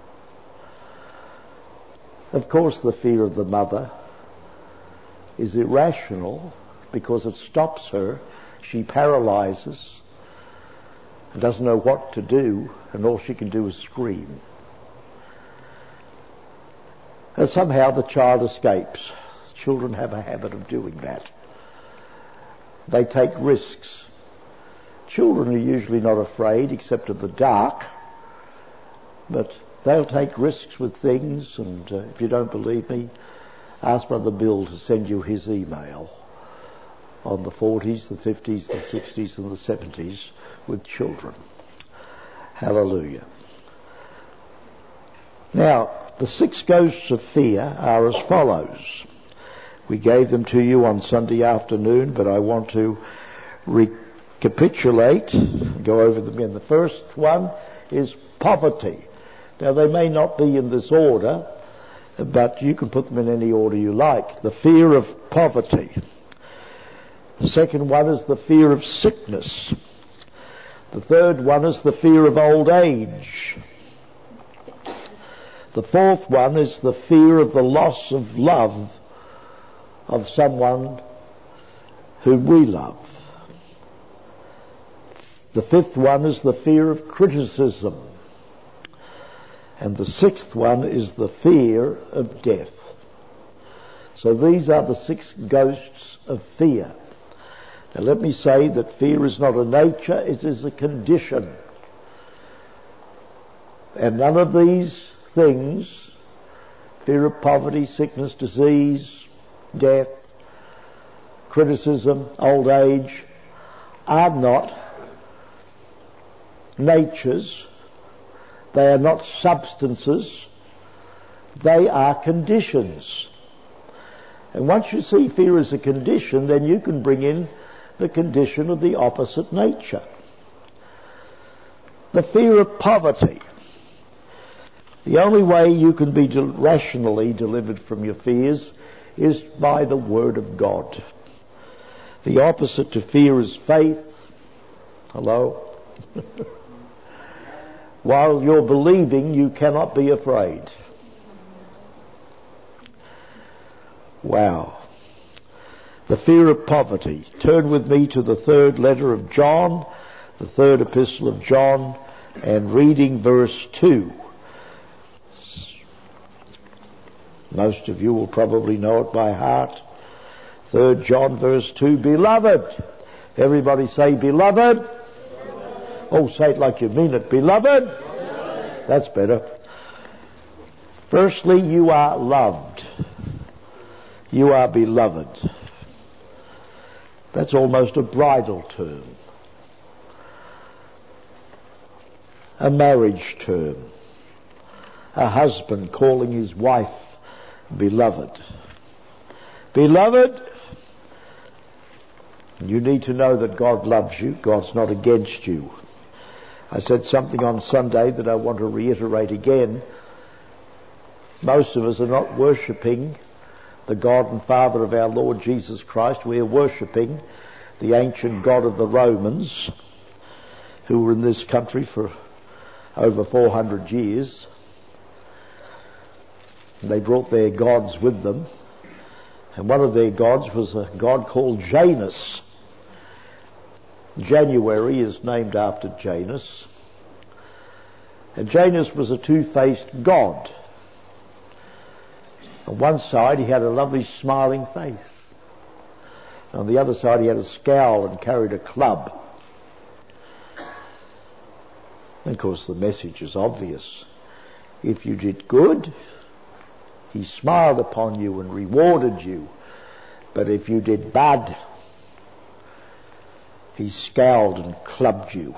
Of course, the fear of the mother is irrational because it stops her. She paralyses and doesn't know what to do, and all she can do is scream. And somehow the child escapes. Children have a habit of doing that. They take risks. Children are usually not afraid except of the dark, but they'll take risks with things, and if you don't believe me, ask Brother Bill to send you his email on the 40s, the 50s, the 60s and the 70s with children. Hallelujah. Now, the 6 ghosts of fear are as follows. We gave them to you on Sunday afternoon, but I want to recapitulate, go over them again. The first one is poverty. Now, they may not be in this order, but you can put them in any order you like. The fear of poverty. The second one is the fear of sickness. The third one is the fear of old age. The fourth one is the fear of the loss of love of someone whom we love. The fifth one is the fear of criticism. And the sixth one is the fear of death. So these are the 6 ghosts of fear. Now let me say that fear is not a nature, it is a condition. And none of these things, fear of poverty, sickness, disease, death, criticism, old age, are not natures. They are not substances. They are conditions. And once you see fear as a condition, then you can bring in the condition of the opposite nature. The fear of poverty. The only way you can be rationally delivered from your fears is by the Word of God. The opposite to fear is faith. Hello? While you're believing, you cannot be afraid. Wow. The fear of poverty. Turn with me to the 3rd letter of John, the 3rd epistle of John, and reading verse 2. Most of you will probably know it by heart. 3 John verse 2, beloved. Everybody say beloved. Oh, say it like you mean it. Beloved. That's better. Firstly, you are loved. You are beloved. That's almost a bridal term. A marriage term. A husband calling his wife beloved. Beloved, you need to know that God loves you. God's not against you. I said something on Sunday that I want to reiterate again. Most of us are not worshipping the God and Father of our Lord Jesus Christ. We are worshipping the ancient God of the Romans, who were in this country for over 400 years. And they brought their gods with them. And one of their gods was a god called Janus. January is named after Janus. And Janus was a two-faced god. On one side he had a lovely smiling face. On the other side he had a scowl and carried a club. And of course the message is obvious. If you did good, he smiled upon you and rewarded you. But if you did bad, he scowled and clubbed you.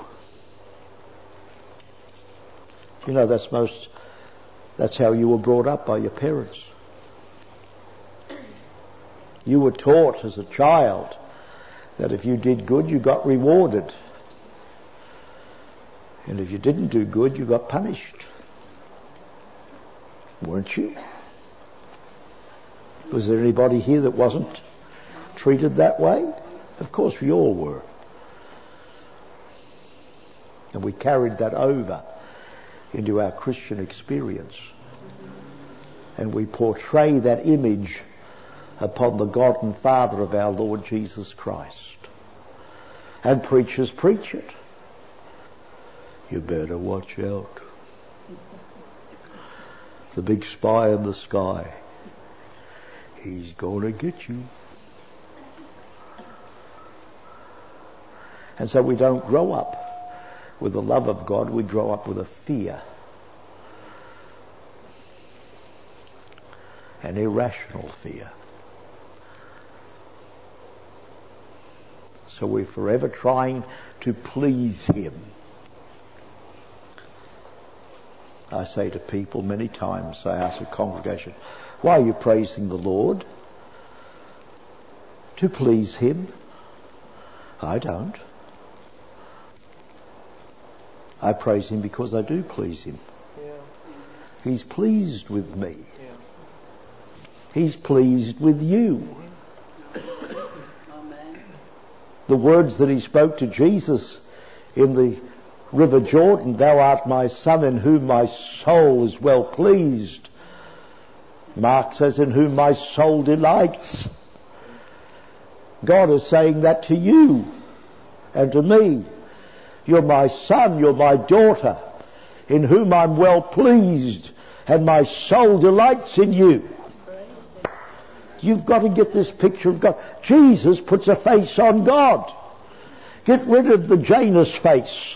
You know, that's how you were brought up by your parents. You were taught as a child that if you did good, you got rewarded. And if you didn't do good, you got punished. Weren't you? Was there anybody here that wasn't treated that way? Of course we all were. And we carried that over into our Christian experience. And we portray that image upon the God and Father of our Lord Jesus Christ. And preachers preach it. You better watch out. The big spy in the sky. He's going to get you. And so we don't grow up with the love of God, we grow up with a fear. An irrational fear. So we're forever trying to please Him. I say to people many times, I ask a congregation, why are you praising the Lord? To please Him? I don't. I praise Him because I do please Him. Yeah. He's pleased with me. Yeah. He's pleased with you. Amen. The words that He spoke to Jesus in the River Jordan, thou art my Son in whom my soul is well pleased. Mark says, in whom my soul delights. God is saying that to you and to me. You're my son, you're my daughter, in whom I'm well pleased, and my soul delights in you. You've got to get this picture of God. Jesus puts a face on God. Get rid of the Janus face.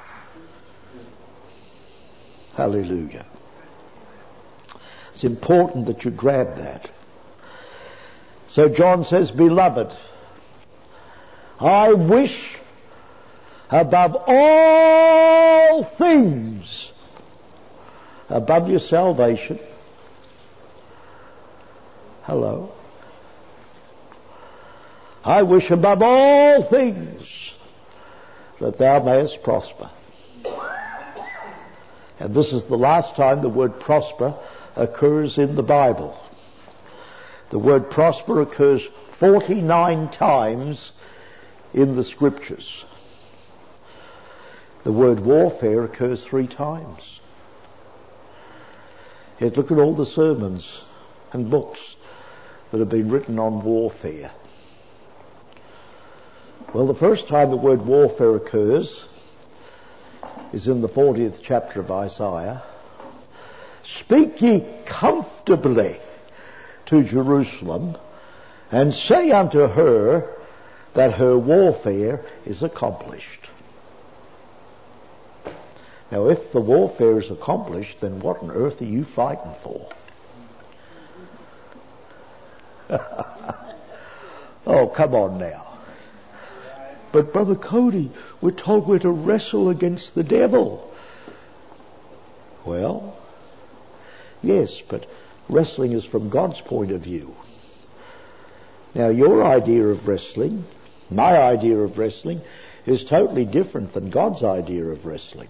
Hallelujah. It's important that you grab that. So John says, beloved, I wish above all things, above your salvation. Hello. I wish above all things that thou mayest prosper. And this is the last time the word prosper occurs in the Bible. The word prosper occurs 49 times in the Scriptures. The word warfare occurs 3 times. Yet look at all the sermons and books that have been written on warfare. Well, the first time the word warfare occurs is in the 40th chapter of Isaiah. Speak ye comfortably to Jerusalem, and say unto her that her warfare is accomplished. Now, if the warfare is accomplished, then what on earth are you fighting for? Oh, come on now. But Brother Cody, we're told we're to wrestle against the devil. Well, yes, but wrestling is from God's point of view. Now, your idea of wrestling, my idea of wrestling, is totally different than God's idea of wrestling.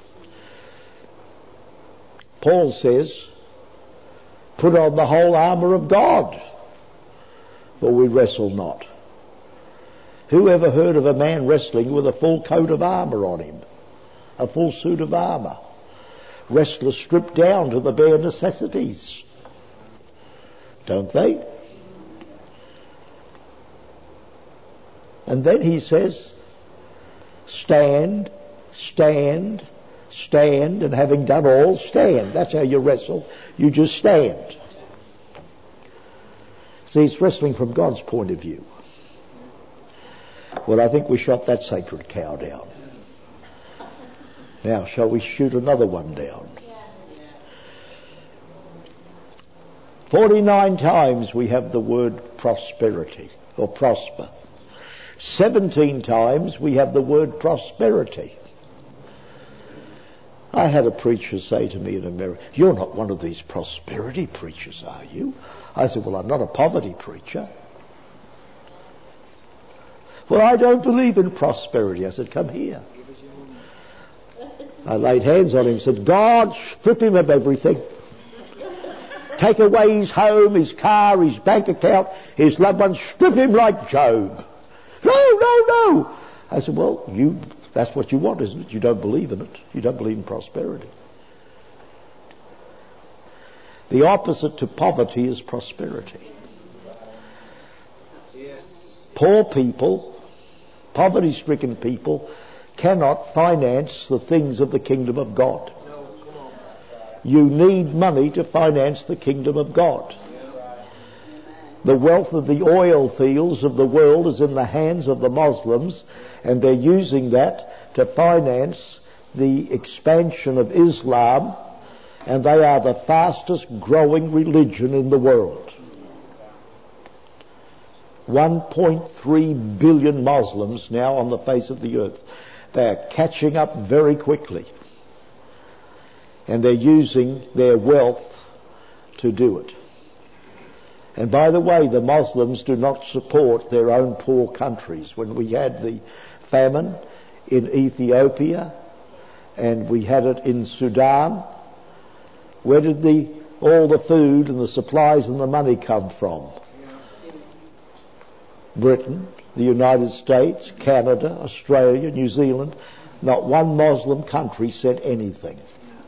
Paul says, put on the whole armour of God, for we wrestle not. Who ever heard of a man wrestling with a full coat of armour on him? A full suit of armour? Wrestlers strip down to the bare necessities, don't they? And then he says, stand, stand, stand, and having done all, stand. That's how you wrestle. You just stand. See, it's wrestling from God's point of view. Well, I think we shot that sacred cow down. Now, shall we shoot another one down? 49 times we have the word prosperity, or prosper. 17 times we have the word prosperity. I had a preacher say to me in America, you're not one of these prosperity preachers, are you? I said, well, I'm not a poverty preacher. Well, I don't believe in prosperity. I said, come here. I laid hands on him and said, God, strip him of everything. Take away his home, his car, his bank account, his loved ones. Strip him like Job. No. I said, well, that's what you want, isn't it? You don't believe in it. You don't believe in prosperity. The opposite to poverty is prosperity. Yes. Poor people, poverty-stricken people, cannot finance the things of the kingdom of God. You need money to finance the kingdom of God. The wealth of the oil fields of the world is in the hands of the Muslims, and they're using that to finance the expansion of Islam, and they are the fastest growing religion in the world. 1.3 billion Muslims now on the face of the earth. They are catching up very quickly, and they're using their wealth to do it. And by the way, the Muslims do not support their own poor countries. When we had the famine in Ethiopia and we had it in Sudan, where did all the food and the supplies and the money come from? Britain, the United States, Canada, Australia, New Zealand. Not one Muslim country sent anything.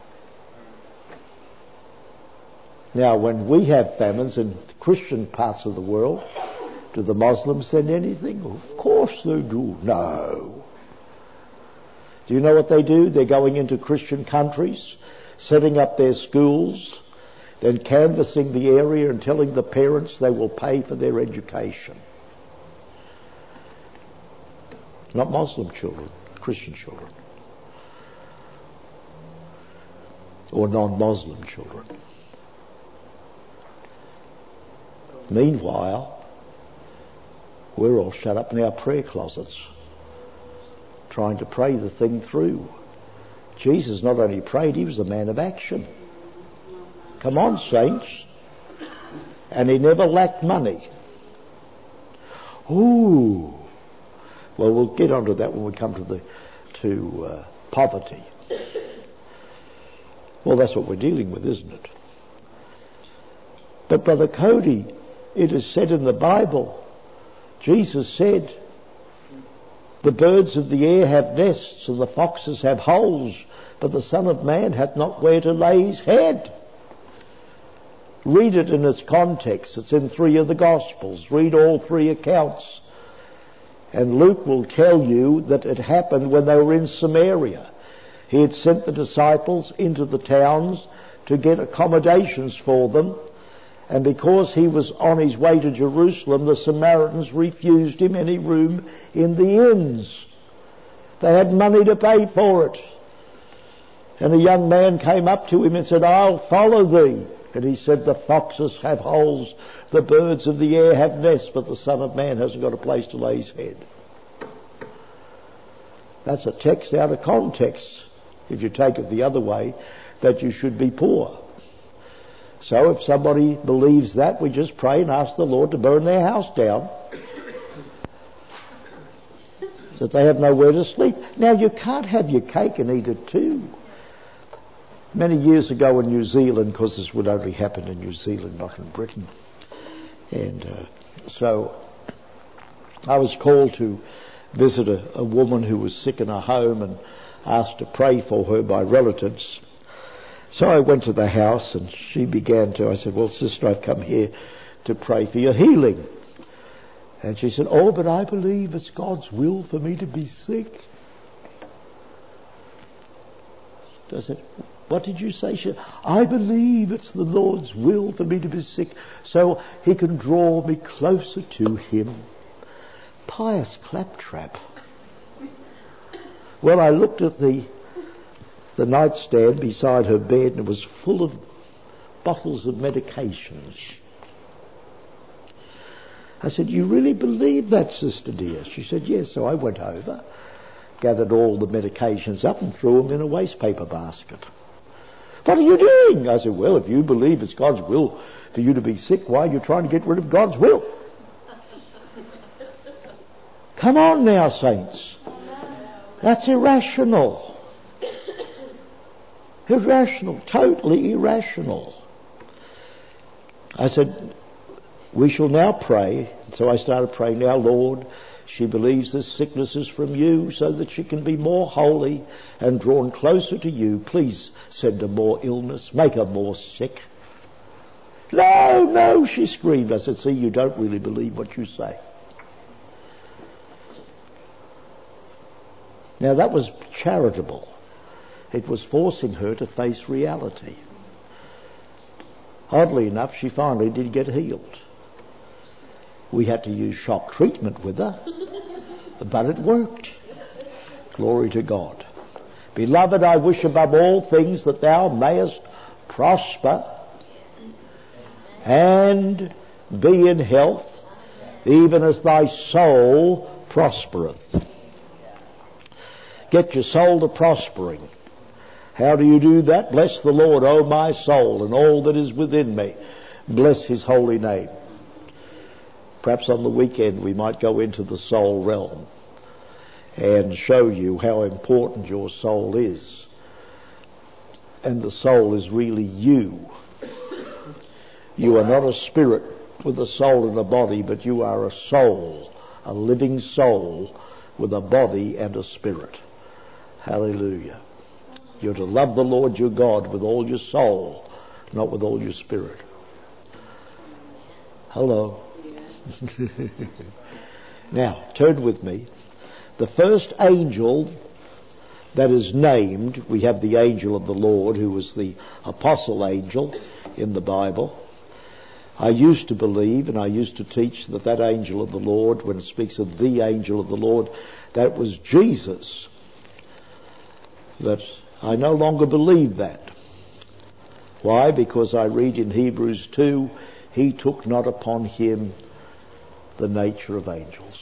Now, when we have famines in Christian parts of the world, do the Muslims send anything? Of course they do. No. Do you know what they do? They're going into Christian countries, setting up their schools, then canvassing the area and telling the parents they will pay for their education. Not Muslim children, Christian children. Or non-Muslim children. Meanwhile, we're all shut up in our prayer closets, trying to pray the thing through. Jesus not only prayed, he was a man of action. Come on, saints. And he never lacked money. Ooh. Well, we'll get onto that when we come to poverty. Well, that's what we're dealing with, isn't it? But Brother Cody, it is said in the Bible, Jesus said, the birds of the air have nests and the foxes have holes, but the Son of Man hath not where to lay his head. Read it in its context. It's in 3 of the Gospels. Read all 3 accounts. And Luke will tell you that it happened when they were in Samaria. He had sent the disciples into the towns to get accommodations for them, And because he was on his way to Jerusalem, the Samaritans refused him any room in the inns. They had money to pay for it. And a young man came up to him and said, "I'll follow thee." And he said, "The foxes have holes, the birds of the air have nests, but the Son of Man hasn't got a place to lay his head." That's a text out of context, if you take it the other way, that you should be poor. So if somebody believes that, we just pray and ask the Lord to burn their house down, so that they have nowhere to sleep. Now, you can't have your cake and eat it too. Many years ago in New Zealand, because this would only happen in New Zealand, not in Britain, and so I was called to visit a woman who was sick in her home and asked to pray for her by relatives. So I went to the house and she began to, I said, "Well, sister, I've come here to pray for your healing." And she said, "Oh, but I believe it's God's will for me to be sick." I said, "What did you say?" She said, "I believe it's the Lord's will for me to be sick so he can draw me closer to him." Pious claptrap. Well, I looked at the nightstand beside her bed and it was full of bottles of medications. I said, "You really believe that, sister dear?" She said, "Yes." So I went over, gathered all the medications up and threw them in a waste paper basket. "What are you doing?" I said, "Well, if you believe it's God's will for you to be sick, why are you trying to get rid of God's will?" Come on now, saints. That's irrational. Irrational, totally irrational. I said, "We shall now pray." So I started praying, "Now, Lord, she believes this sickness is from you so that she can be more holy and drawn closer to you. Please send her more illness, make her more sick." "No, no," she screamed. I said, "See, you don't really believe what you say." Now that was charitable. It was forcing her to face reality. Oddly enough, she finally did get healed. We had to use shock treatment with her, but it worked. Glory to God. "Beloved, I wish above all things that thou mayest prosper and be in health, even as thy soul prospereth." Get your soul to prospering. How do you do that? "Bless the Lord, O my soul, and all that is within me. Bless his holy name." Perhaps on the weekend we might go into the soul realm and show you how important your soul is. And the soul is really you. You are not a spirit with a soul and a body, but you are a soul, a living soul with a body and a spirit. Hallelujah. You're to love the Lord your God with all your soul, not with all your spirit. Hello. Now, turn with me. The first angel that is named, we have the angel of the Lord, who was the apostle angel in the Bible. I used to believe, and I used to teach that angel of the Lord, when it speaks of the angel of the Lord, that was Jesus. But I no longer believe that. Why? Because I read in Hebrews 2, he took not upon him the nature of angels.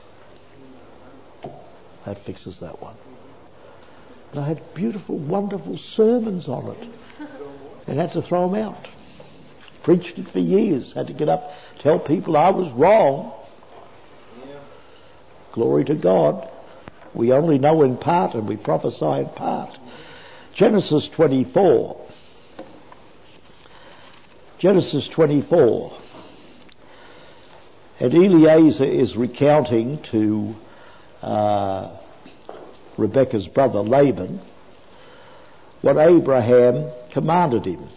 That fixes that one. And I had beautiful, wonderful sermons on it and had to throw them out. Preached it for years, had to get up, tell people I was wrong. Glory to God. We only know in part and we prophesy in part. Genesis 24. Genesis 24. And Eliezer is recounting to Rebekah's brother Laban what Abraham commanded him.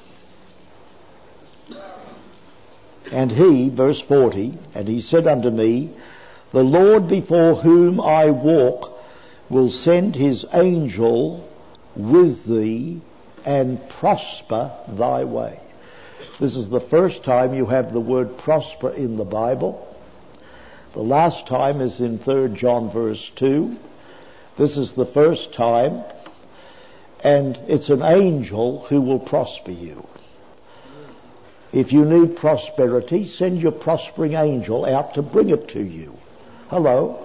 And he, verse 40, "And he said unto me, The Lord before whom I walk will send his angel with thee and prosper thy way." This is the first time you have the word prosper in the Bible. The last time is in 3 John verse 2. This is the first time, and it's an angel who will prosper you. If you need prosperity, send your prospering angel out to bring it to you. Hello?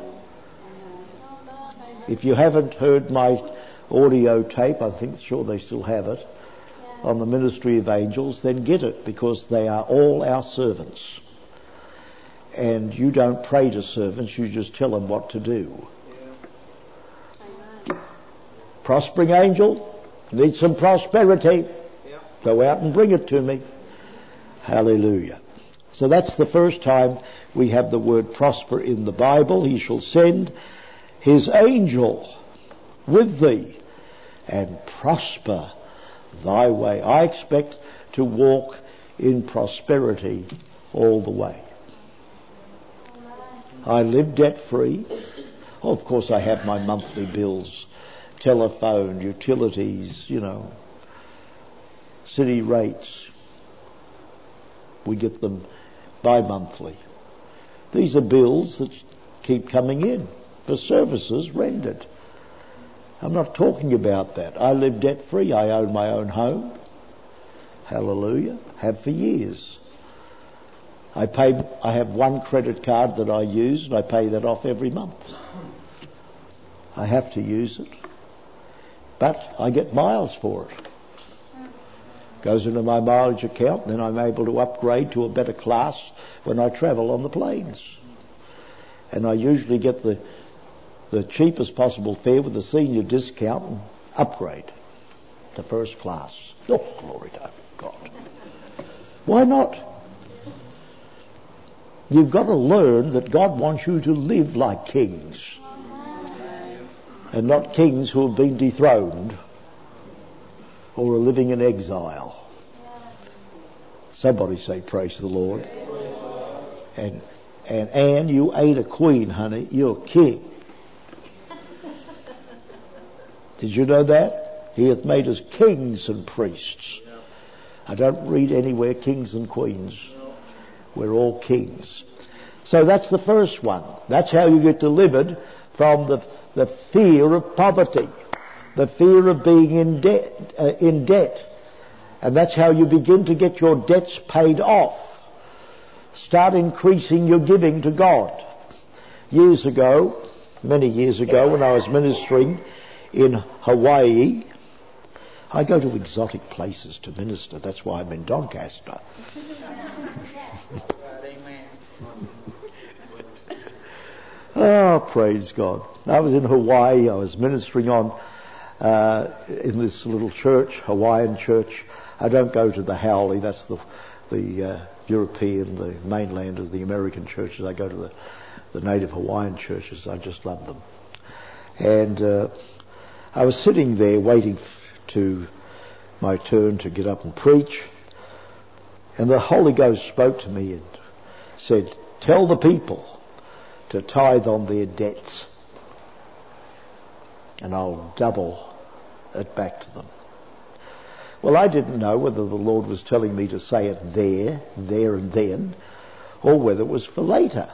If you haven't heard my audio tape, sure they still have it, on the ministry of angels, then get it, because they are all our servants. And you don't pray to servants, you just tell them what to do. Prospering angel, need some prosperity. Go out and bring it to me. Hallelujah. So that's the first time we have the word prosper in the Bible. He shall send his angel with thee and prosper thy way. I expect to walk in prosperity all the way. I live debt-free. Of course I have my monthly bills, telephone, utilities, city rates. We get them bi-monthly. These are bills that keep coming in for services rendered. I'm not talking about that. I live debt-free. I own my own home. Hallelujah. Have for years. I have one credit card that I use, and I pay that off every month. I have to use it. But I get miles for it. Goes into my mileage account, and then I'm able to upgrade to a better class when I travel on the planes. And I usually get the cheapest possible fare with the senior discount and upgrade to first class. Oh, glory to God. Why not? You've got to learn that God wants you to live like kings, and not kings who have been dethroned or are living in exile. Somebody say praise the Lord. And Anne, you ain't a queen, honey. You're a king. Did you know that? He hath made us kings and priests. I don't read anywhere kings and queens. We're all kings. So that's the first one. That's how you get delivered from the fear of poverty, the fear of being in debt. And that's how you begin to get your debts paid off. Start increasing your giving to God. Years ago, many years ago, when I was ministering in Hawaii, I go to exotic places to minister. That's why I'm in Doncaster. Oh, praise God. I was in Hawaii. I was ministering in this little church, Hawaiian church. I don't go to the Howley. That's the European, the mainland of the American churches. I go to the native Hawaiian churches. I just love them. And I was sitting there waiting to my turn to get up and preach, and the Holy Ghost spoke to me and said, tell the people to tithe on their debts, and I'll double it back to them. Well, I didn't know whether the Lord was telling me to say it there and then, or whether it was for later.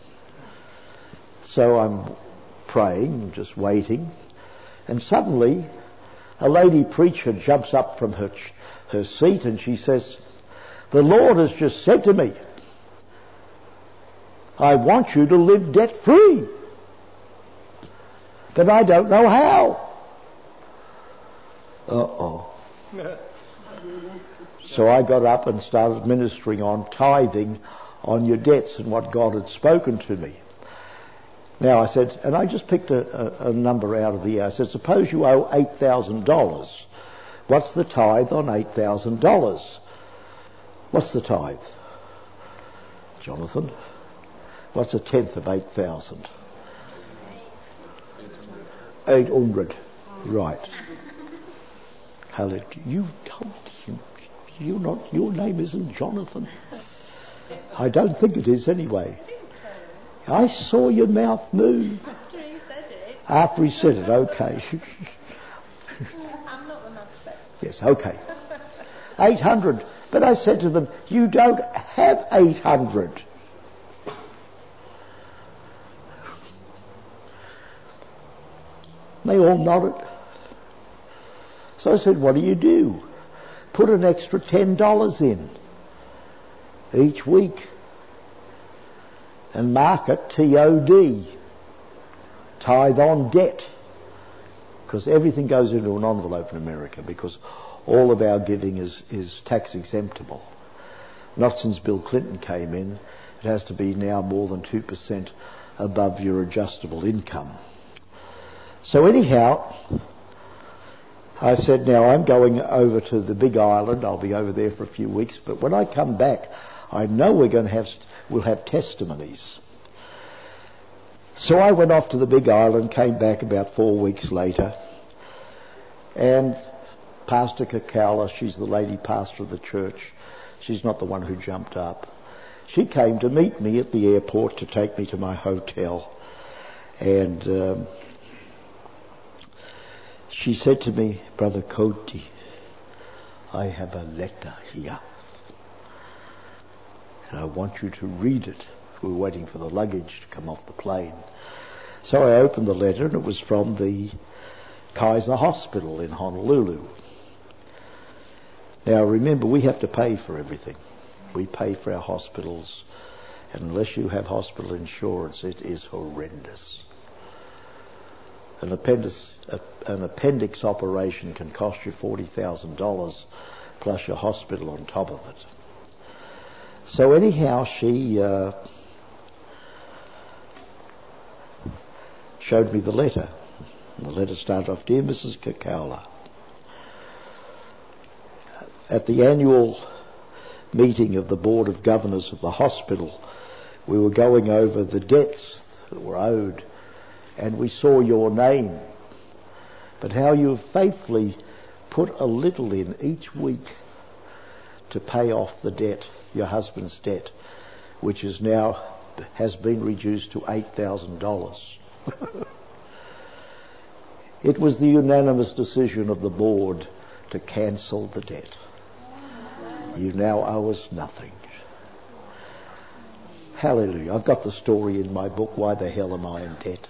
So I'm praying, just waiting, and suddenly a lady preacher jumps up from her seat and she says, the Lord has just said to me, I want you to live debt-free, but I don't know how. Uh-oh. So I got up and started ministering on tithing on your debts and what God had spoken to me. Now I said, and I just picked a number out of the air. I said, suppose you owe $8,000. What's the tithe on $8,000? What's the tithe? Jonathan? What's a tenth of 8,000? 800. Right. Hallelujah. Your name isn't Jonathan. I don't think it is anyway. I saw your mouth move. After he said it. After he said it, okay. I'm not the master. Yes, okay. 800. But I said to them, you don't have 800. They all nodded. So I said, what do? Put an extra $10 in each week and mark it TOD, tithe on debt, because everything goes into an envelope in America because all of our giving is tax exemptable. Not since Bill Clinton came in. It has to be now more than 2% above your adjustable income. So anyhow, I said, now I'm going over to the Big Island. I'll be over there for a few weeks, but when I come back, I know we'll have testimonies. So I went off to the Big Island, came back about 4 weeks later, and Pastor Kakala, she's the lady pastor of the church. She's not the one who jumped up. She came to meet me at the airport to take me to my hotel, and she said to me, Brother Cody, I have a letter here, and I want you to read it. We were waiting for the luggage to come off the plane. So I opened the letter, and it was from the Kaiser Hospital in Honolulu. Now remember, we have to pay for everything. We pay for our hospitals, and unless you have hospital insurance, it is horrendous. An appendix operation can cost you $40,000 plus your hospital on top of it. So anyhow, she showed me the letter. And the letter started off, Dear Mrs. Kakala, at the annual meeting of the Board of Governors of the hospital, we were going over the debts that were owed, and we saw your name, but how you have faithfully put a little in each week to pay off the debt, your husband's debt, which is now has been reduced to $8,000. It was the unanimous decision of the board to cancel the debt. You now owe us nothing. Hallelujah. I've got the story in my book, Why the Hell Am I in Debt?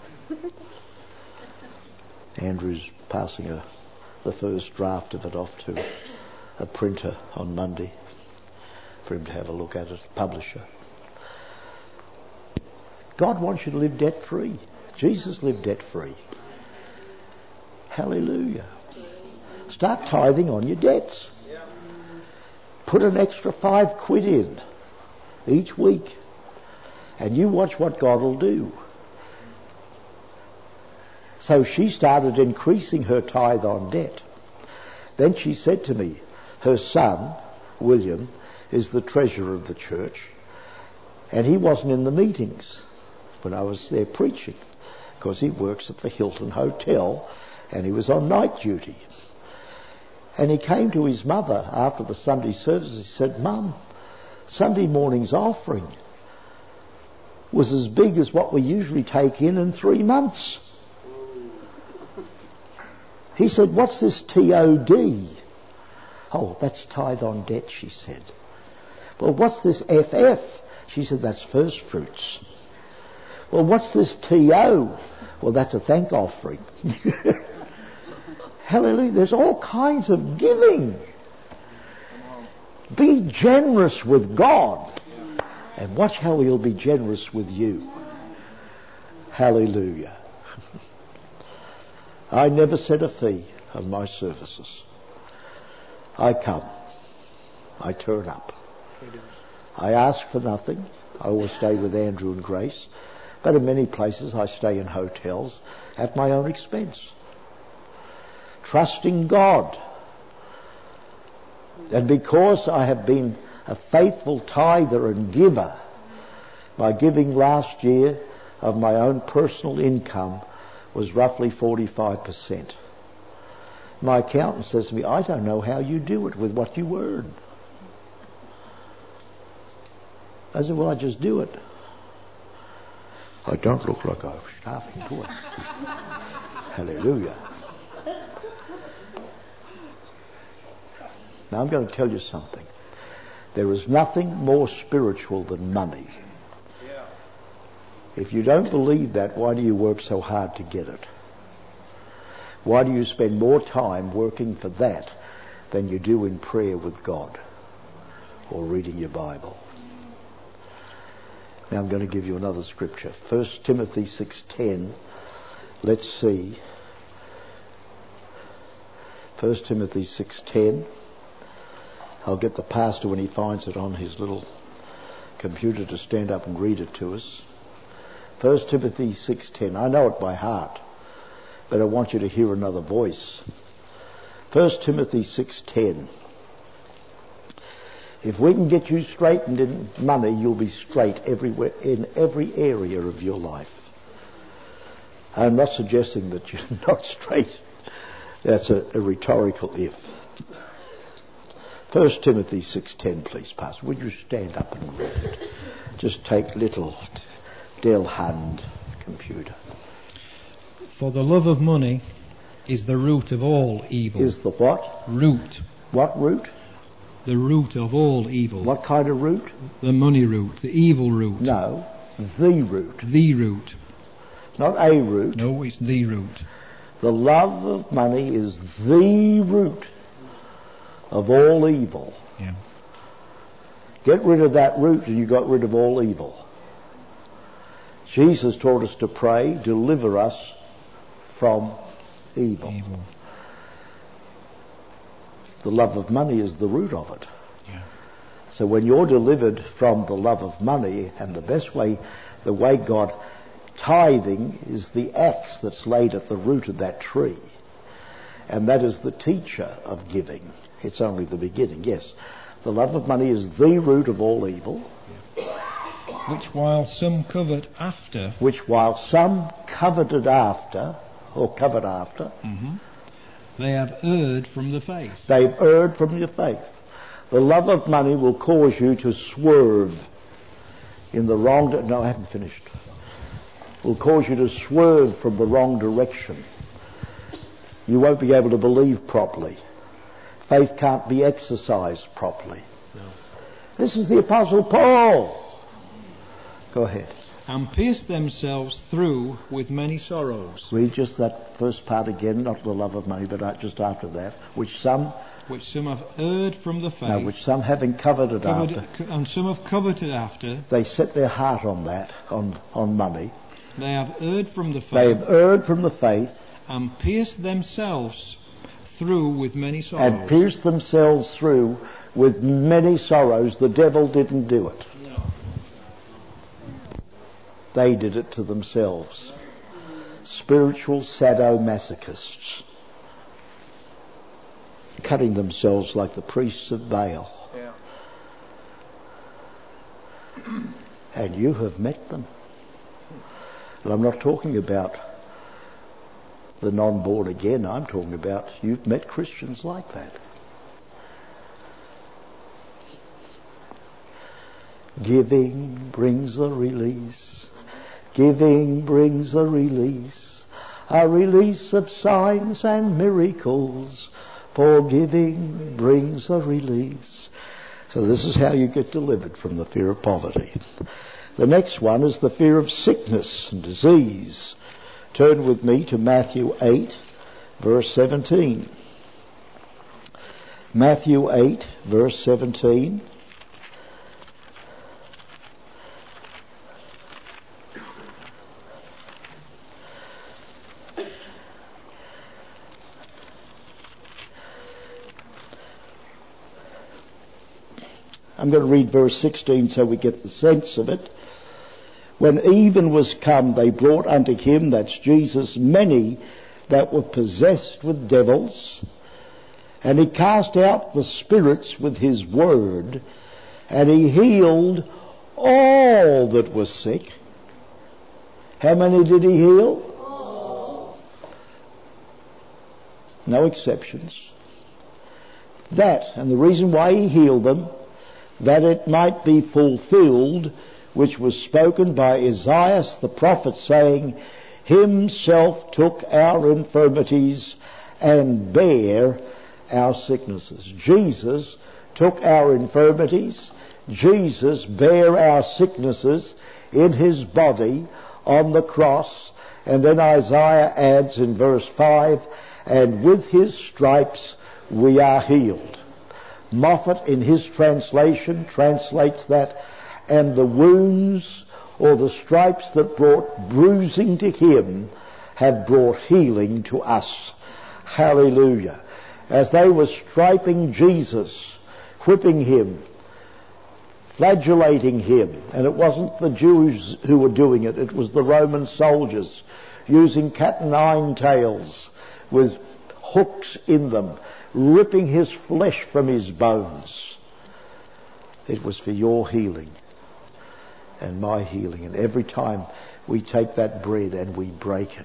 Andrew's passing the first draft of it off to a printer on Monday for him to have a look at it, publisher. God wants you to live debt-free. Jesus lived debt-free. Hallelujah. Start tithing on your debts. Put an extra £5 in each week, and you watch what God will do. So she started increasing her tithe on debt. Then she said to me, her son, William, is the treasurer of the church, and he wasn't in the meetings when I was there preaching, because he works at the Hilton Hotel, and he was on night duty. And he came to his mother after the Sunday service. He said, Mum, Sunday morning's offering was as big as what we usually take in 3 months. He said, what's this TOD? Oh, that's tithe on debt, she said. Well, what's this FF? She said, that's first fruits. Well, what's this TO? Well, that's a thank offering. Hallelujah. There's all kinds of giving. Be generous with God, and watch how He'll be generous with you. Hallelujah. I never set a fee on my services. I come. I turn up. I ask for nothing. I always stay with Andrew and Grace. But in many places I stay in hotels at my own expense. Trusting God. And because I have been a faithful tither and giver, my giving last year of my own personal income was roughly 45%. My accountant says to me, I don't know how you do it with what you earn. I said, well, I just do it. I don't look like I'm starving, do I? Hallelujah. Now I'm going to tell you something. There is nothing more spiritual than money. If you don't believe that, why do you work so hard to get it? Why do you spend more time working for that than you do in prayer with God or reading your Bible? Now I'm going to give you another scripture. 1 Timothy 6:10. Let's see. 1 Timothy 6:10. I'll get the pastor when he finds it on his little computer to stand up and read it to us. 1 Timothy 6:10. I know it by heart, but I want you to hear another voice. 1 Timothy 6:10. If we can get you straightened in money, you'll be straight everywhere, in every area of your life. I'm not suggesting that you're not straight. That's a rhetorical if. 1 Timothy 6:10, please, Pastor. Would you stand up and read it? Just take little Dell hand computer. For the love of money is the root of all evil. Is the what? Root. What root? The root of all evil. What kind of root? The money root. The evil root. No, the root. The root. Not a root. No, it's the root. The love of money is the root of all evil. Yeah. Get rid of that root and you got rid of all evil. Jesus taught us to pray, deliver us from evil. The love of money is the root of it. Yeah. So when you're delivered from the love of money, and the best way, the way God, tithing is the axe that's laid at the root of that tree. And that is the teacher of giving. It's only the beginning, yes. The love of money is the root of all evil. Which while some covet after. Which while some coveted after, or covet after, they have erred from the faith. They've erred from your faith. The love of money will cause you to swerve in the wrong... No, I haven't finished. Will cause you to swerve from the wrong direction. You won't be able to believe properly. Faith can't be exercised properly. No. This is the Apostle Paul. Go ahead. And pierced themselves through with many sorrows. Read just that first part again, not the love of money, but just after that. Which some have erred from the faith. No, which some having coveted after. And some have coveted after. They set their heart on that, on money. They have erred from the faith. They have erred from the faith. And pierced themselves through with many sorrows. And pierced themselves through with many sorrows. The devil didn't do it. No. They did it to themselves. Spiritual sadomasochists. Cutting themselves like the priests of Baal. Yeah. And you have met them. And I'm not talking about the non-born again. I'm talking about you've met Christians like that. Giving brings a release. Giving brings a release of signs and miracles. For giving brings a release. So this is how you get delivered from the fear of poverty. The next one is the fear of sickness and disease. Turn with me to Matthew 8, verse 17. Matthew 8, verse 17. I'm going to read verse 16 so we get the sense of it. When even was come, they brought unto him, that's Jesus, many that were possessed with devils. And he cast out the spirits with his word. And he healed all that were sick. How many did he heal? All. No exceptions. That, and the reason why he healed them, that it might be fulfilled, which was spoken by Isaiah the prophet, saying, himself took our infirmities and bare our sicknesses. Jesus took our infirmities. Jesus bare our sicknesses in his body on the cross. And then Isaiah adds in verse 5, and with his stripes we are healed. Moffat in his translation translates that, and the wounds or the stripes that brought bruising to him have brought healing to us. Hallelujah. As they were striping Jesus, whipping him, flagellating him, and it wasn't the Jews who were doing it, it was the Roman soldiers using cat and nine tails with hooks in them, ripping his flesh from his bones. It was for your healing and my healing. And every time we take that bread and we break it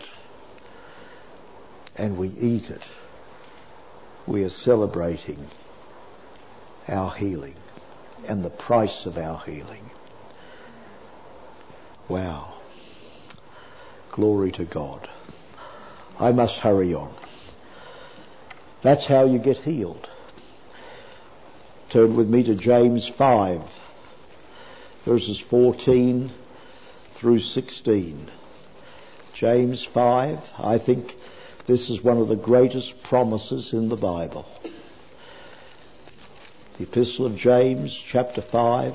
and we eat it, we are celebrating our healing and the price of our healing. Wow. Glory to God. I must hurry on. That's how you get healed. Turn with me to James 5, verses 14 through 16. James 5, I think this is one of the greatest promises in the Bible. The Epistle of James, chapter 5.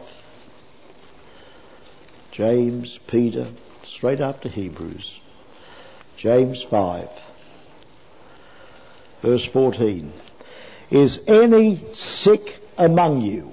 James, Peter, straight after Hebrews. James 5, verse 14. Is any sick among you?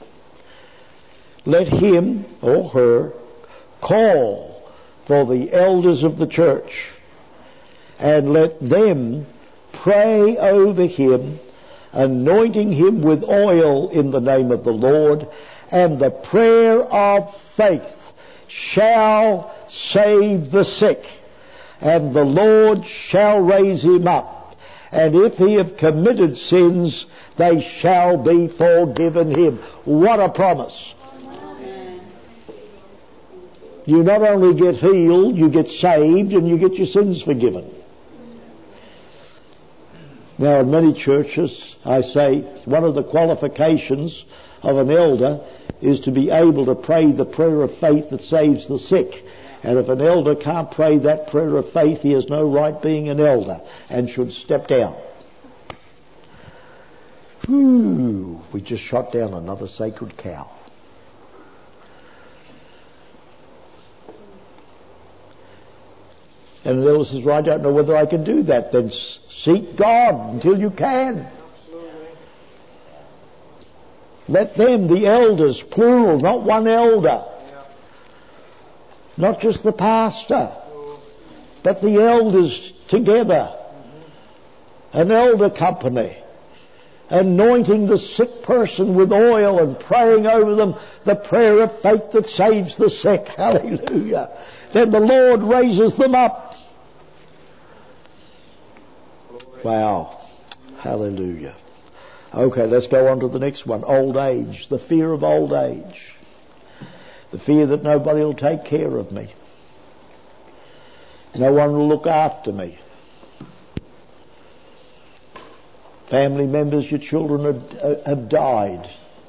Let him or her call for the elders of the church, and let them pray over him, anointing him with oil in the name of the Lord, and the prayer of faith shall save the sick, and the Lord shall raise him up. And if he have committed sins, they shall be forgiven him. What a promise. You not only get healed, you get saved, and you get your sins forgiven. Now, in many churches, I say, one of the qualifications of an elder is to be able to pray the prayer of faith that saves the sick. And if an elder can't pray that prayer of faith, he has no right being an elder and should step down. Whew, we just shot down another sacred cow. And the elder says, well, I don't know whether I can do that. Then seek God until you can. Let them, the elders, plural, not one elder. Not just the pastor, but the elders together. An elder company. Anointing the sick person with oil and praying over them the prayer of faith that saves the sick. Hallelujah. Then the Lord raises them up. Wow. Hallelujah. Okay, let's go on to the next one. Old age. The fear of old age. The fear that nobody will take care of me. No one will look after me. Family members, your children have died.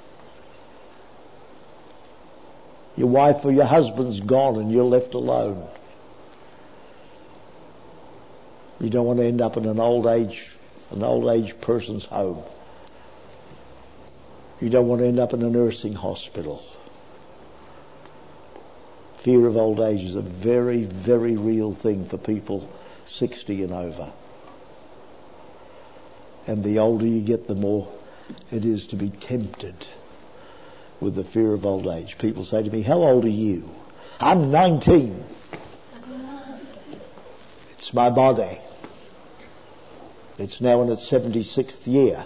Your wife or your husband's gone and you're left alone. You don't want to end up in an old age person's home. You don't want to end up in a nursing hospital. Fear of old age is a very, very real thing for people 60 and over. And the older you get, the more it is to be tempted with the fear of old age. People say to me, how old are you? I'm 19. It's my body. It's now in its 76th year.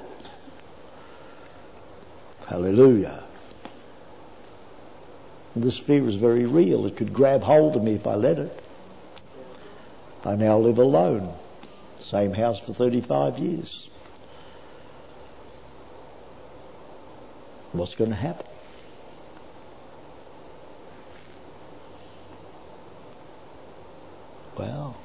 Hallelujah. And this fear is very real. It could grab hold of me if I let it. I now live alone. Same house for 35 years. What's going to happen? Well,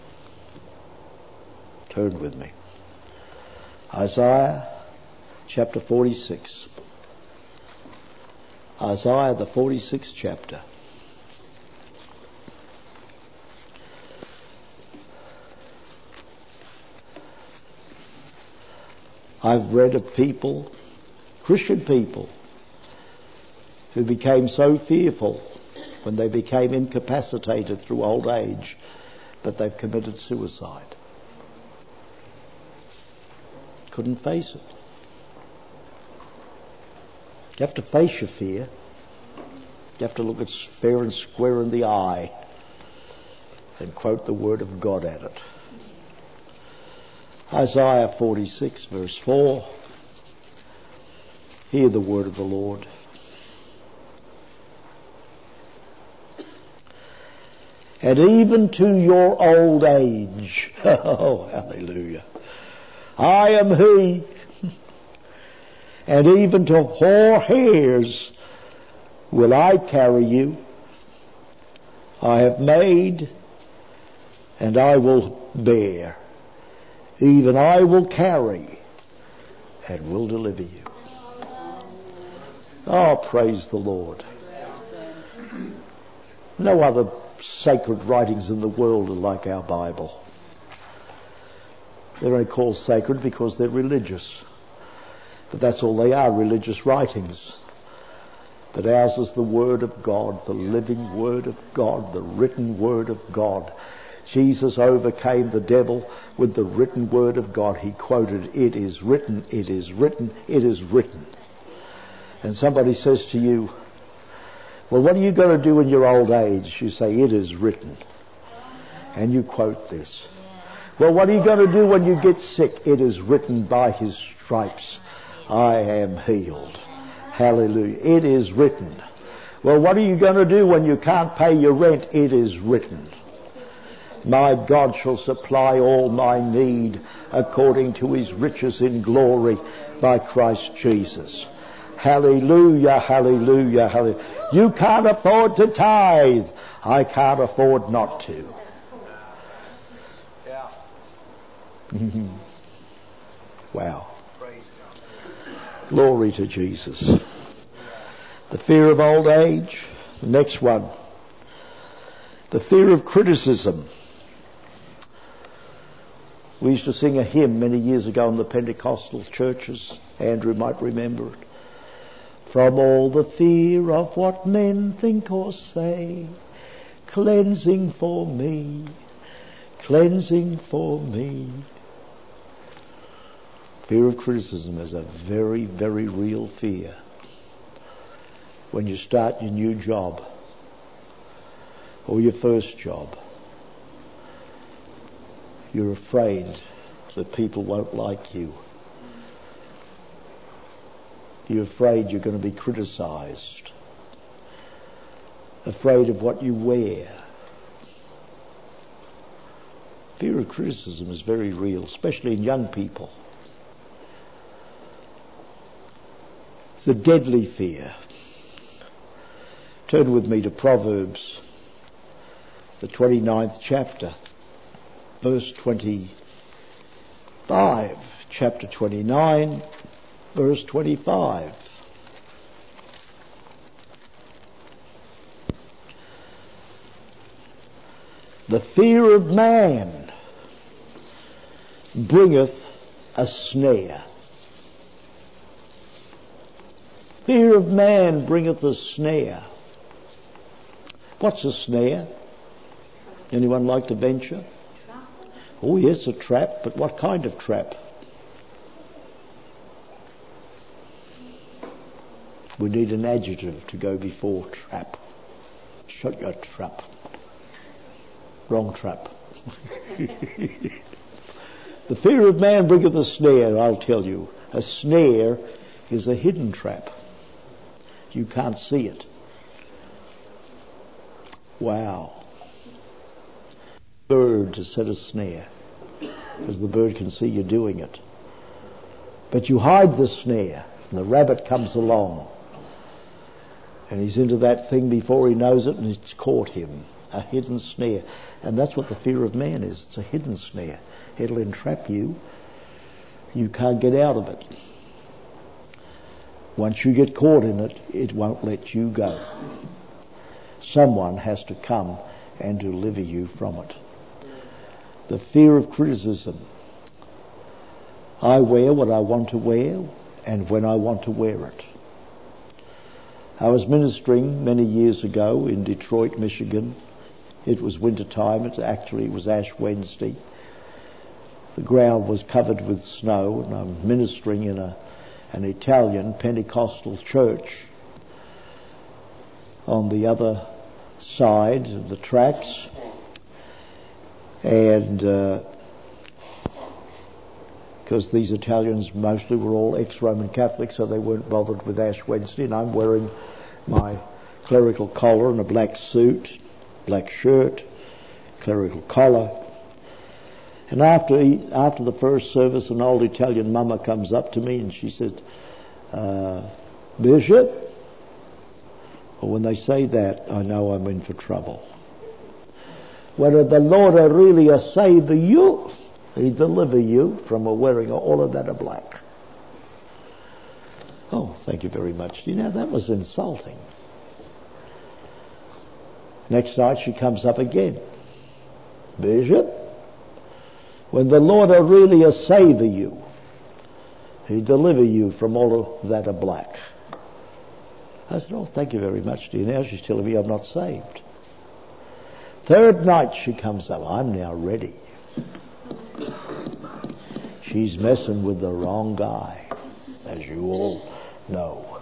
turn with me. Isaiah chapter 46. Isaiah the 46th chapter. I've read of people, Christian people, who became so fearful when they became incapacitated through old age that they've committed suicide. Couldn't face it. You have to face your fear. You have to look it fair and square in the eye and quote the Word of God at it. Isaiah 46 verse 4. Hear the word of the Lord. And even to your old age, oh hallelujah, I am He, and even to hoar hairs will I carry you. I have made, and I will bear. Even I will carry and will deliver you. Oh, praise the Lord. No other sacred writings in the world are like our Bible. They're only called sacred because they're religious. But that's all they are, religious writings. But ours is the Word of God, the living Word of God, the written Word of God. Jesus overcame the devil with the written Word of God. He quoted, "It is written, it is written, it is written." And somebody says to you, "Well, what are you going to do in your old age?" You say, "It is written." And you quote this. "Well, what are you going to do when you get sick?" "It is written, by His stripes I am healed." Hallelujah. It is written. "Well, what are you going to do when you can't pay your rent?" "It is written. My God shall supply all my need according to His riches in glory by Christ Jesus." Hallelujah, hallelujah, hallelujah. You can't afford to tithe. I can't afford not to. Yeah. Wow. Glory to Jesus. The fear of old age. The next one. The fear of criticism. We used to sing a hymn many years ago in the Pentecostal churches. Andrew might remember it. From all the fear of what men think or say, cleansing for me, cleansing for me. Fear of criticism is a very, very real fear. When you start your new job or your first job, you're afraid that people won't like you. You're afraid you're going to be criticised. Afraid of what you wear. Fear of criticism is very real, especially in young people. It's a deadly fear. Turn with me to Proverbs, the 29th chapter. Verse 25, chapter 29, verse 25. The fear of man bringeth a snare. Fear of man bringeth a snare. What's a snare? Anyone like to venture? Oh yes, a trap, but what kind of trap? We need an adjective to go before trap. Shut your trap. Wrong trap. The fear of man bringeth a snare, I'll tell you. A snare is a hidden trap. You can't see it. Wow. Bird to set a snare, because the bird can see you doing it. But you hide the snare, and the rabbit comes along, and he's into that thing before he knows it, and it's caught him. A hidden snare. And that's what the fear of man is. It's a hidden snare. It'll entrap you. You can't get out of it. Once you get caught in it, it won't let you go. Someone has to come and deliver you from it. The fear of criticism. I wear what I want to wear and when I want to wear it. I was ministering many years ago in Detroit, Michigan. It was winter time. It was Ash Wednesday. The ground was covered with snow, and I'm ministering in an Italian Pentecostal church on the other side of the tracks. And because these Italians mostly were all ex-Roman Catholics, so they weren't bothered with Ash Wednesday, and I'm wearing my clerical collar and a black suit, black shirt, clerical collar. And after the first service, an old Italian mama comes up to me and she said, Bishop? Well, when they say that, I know I'm in for trouble. Whether the Lord really save you, He deliver you from wearing all of that black. Oh, thank you very much. You know, that was insulting. Next night she comes up again. Bishop, when the Lord really save you, He deliver you from all of that black. I said, oh, thank you very much, dear. Now she's telling me I'm not saved. Third night she comes up. I'm now ready. She's messing with the wrong guy, as you all know.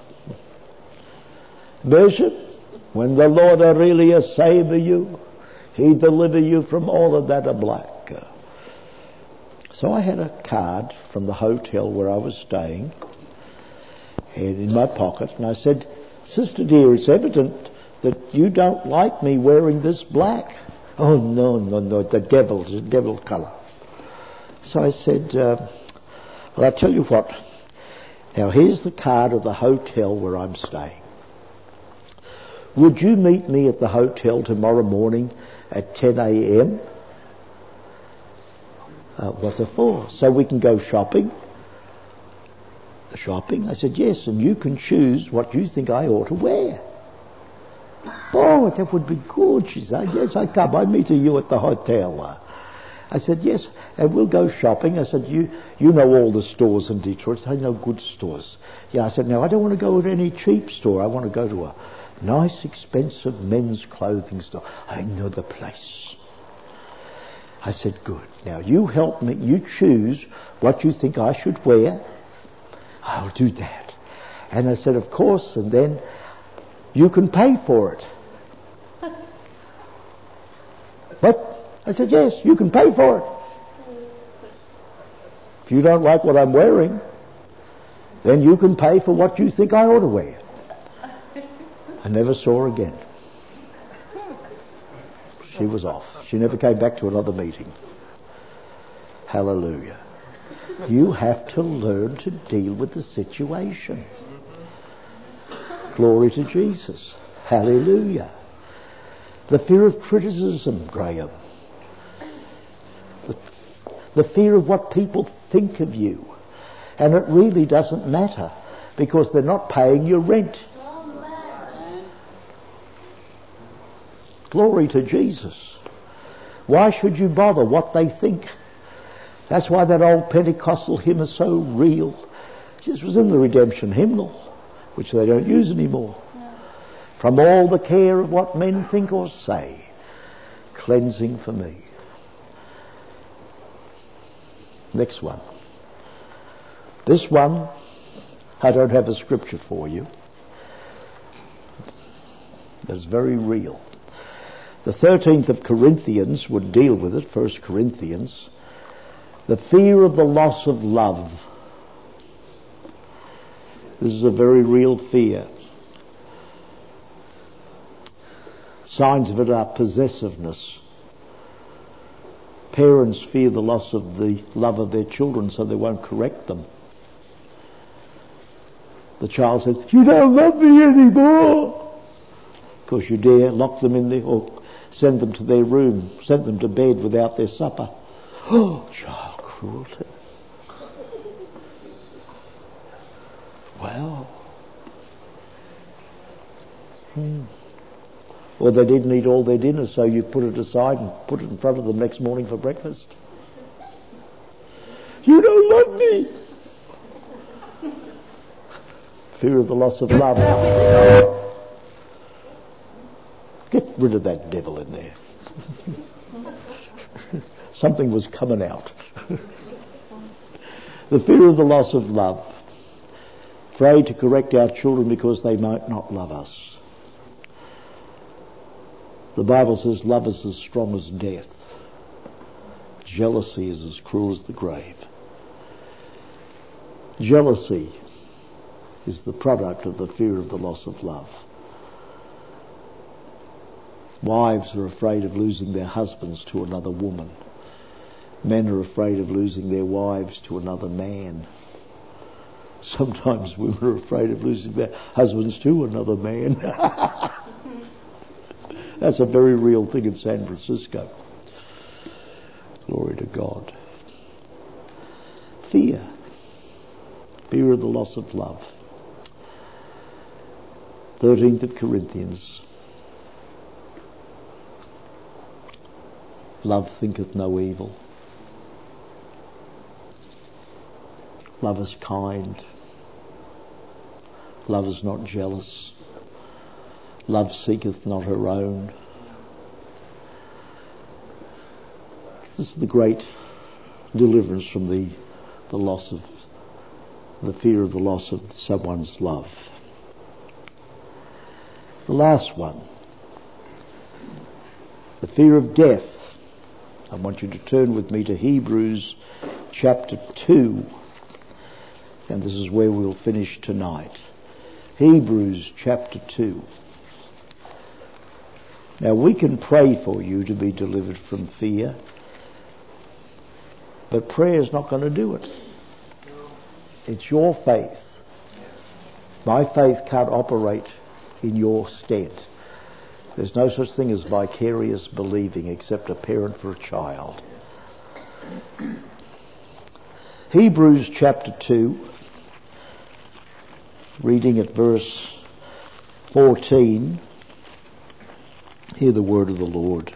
Bishop, when the Lord really save you, He deliver you from all of that black. So I had a card from the hotel where I was staying and in my pocket, and I said, Sister dear, it's evident that you don't like me wearing this black. Oh, no, the devil colour. So I said, well, I'll tell you what. Now, here's the card of the hotel where I'm staying. Would you meet me at the hotel tomorrow morning at 10 a.m.? What's it for? So we can go shopping? Shopping? I said, yes, and you can choose what you think I ought to wear. Oh, that would be good, she said. Yes, I come. I meet you at the hotel. I said, yes, and we'll go shopping. I said, you know all the stores in Detroit. I know good stores. Yeah, I said, no, I don't want to go to any cheap store. I want to go to a nice, expensive men's clothing store. I know the place. I said, good. Now, you help me. You choose what you think I should wear. I'll do that. And I said, of course, and then you can pay for it. But I said, yes, you can pay for it. If you don't like what I'm wearing, then you can pay for what you think I ought to wear. I never saw her again. She was off. She never came back to another meeting. Hallelujah. You have to learn to deal with the situation. Glory to Jesus. Hallelujah. The fear of criticism, Graham. The fear of what people think of you. And it really doesn't matter because they're not paying your rent. Glory to Jesus. Why should you bother what they think? That's why that old Pentecostal hymn is so real. This was in the Redemption Hymnal, which they don't use anymore. From all the care of what men think or say, cleansing for me. Next one. This one, I don't have a scripture for you. It's very real. The 13th of Corinthians would deal with it, 1 Corinthians. The fear of the loss of love. This is a very real fear. Signs of it are possessiveness. Parents fear the loss of the love of their children, so they won't correct them. The child says, "You don't love me anymore." Of course, you dare lock them in there or send them to their room, send them to bed without their supper. Oh, child cruelty. Well, Or they didn't eat all their dinner, so you put it aside and put it in front of them next morning for breakfast. You don't love me. Fear of the loss of love. Get rid of that devil in there. Something was coming out. The fear of the loss of love. Afraid to correct our children because they might not love us. The Bible says love is as strong as death. Jealousy is as cruel as the grave. Jealousy is the product of the fear of the loss of love. Wives are afraid of losing their husbands to another woman. Men are afraid of losing their wives to another man. Sometimes women are afraid of losing their husbands to another man. That's a very real thing in San Francisco. Glory to God. Fear. Fear of the loss of love. 13th of Corinthians. Love thinketh no evil. Love is kind. Love is not jealous. Love seeketh not her own. This is the great deliverance from the loss of, the fear of the loss of someone's love. The last one, the fear of death. I want you to turn with me to Hebrews chapter 2, and this is where we'll finish tonight. Hebrews chapter 2. Now we can pray for you to be delivered from fear, but prayer is not going to do it. It's your faith. My faith can't operate in your stead. There's no such thing as vicarious believing except a parent for a child. Hebrews chapter 2, reading at verse 14. Hear the word of the Lord.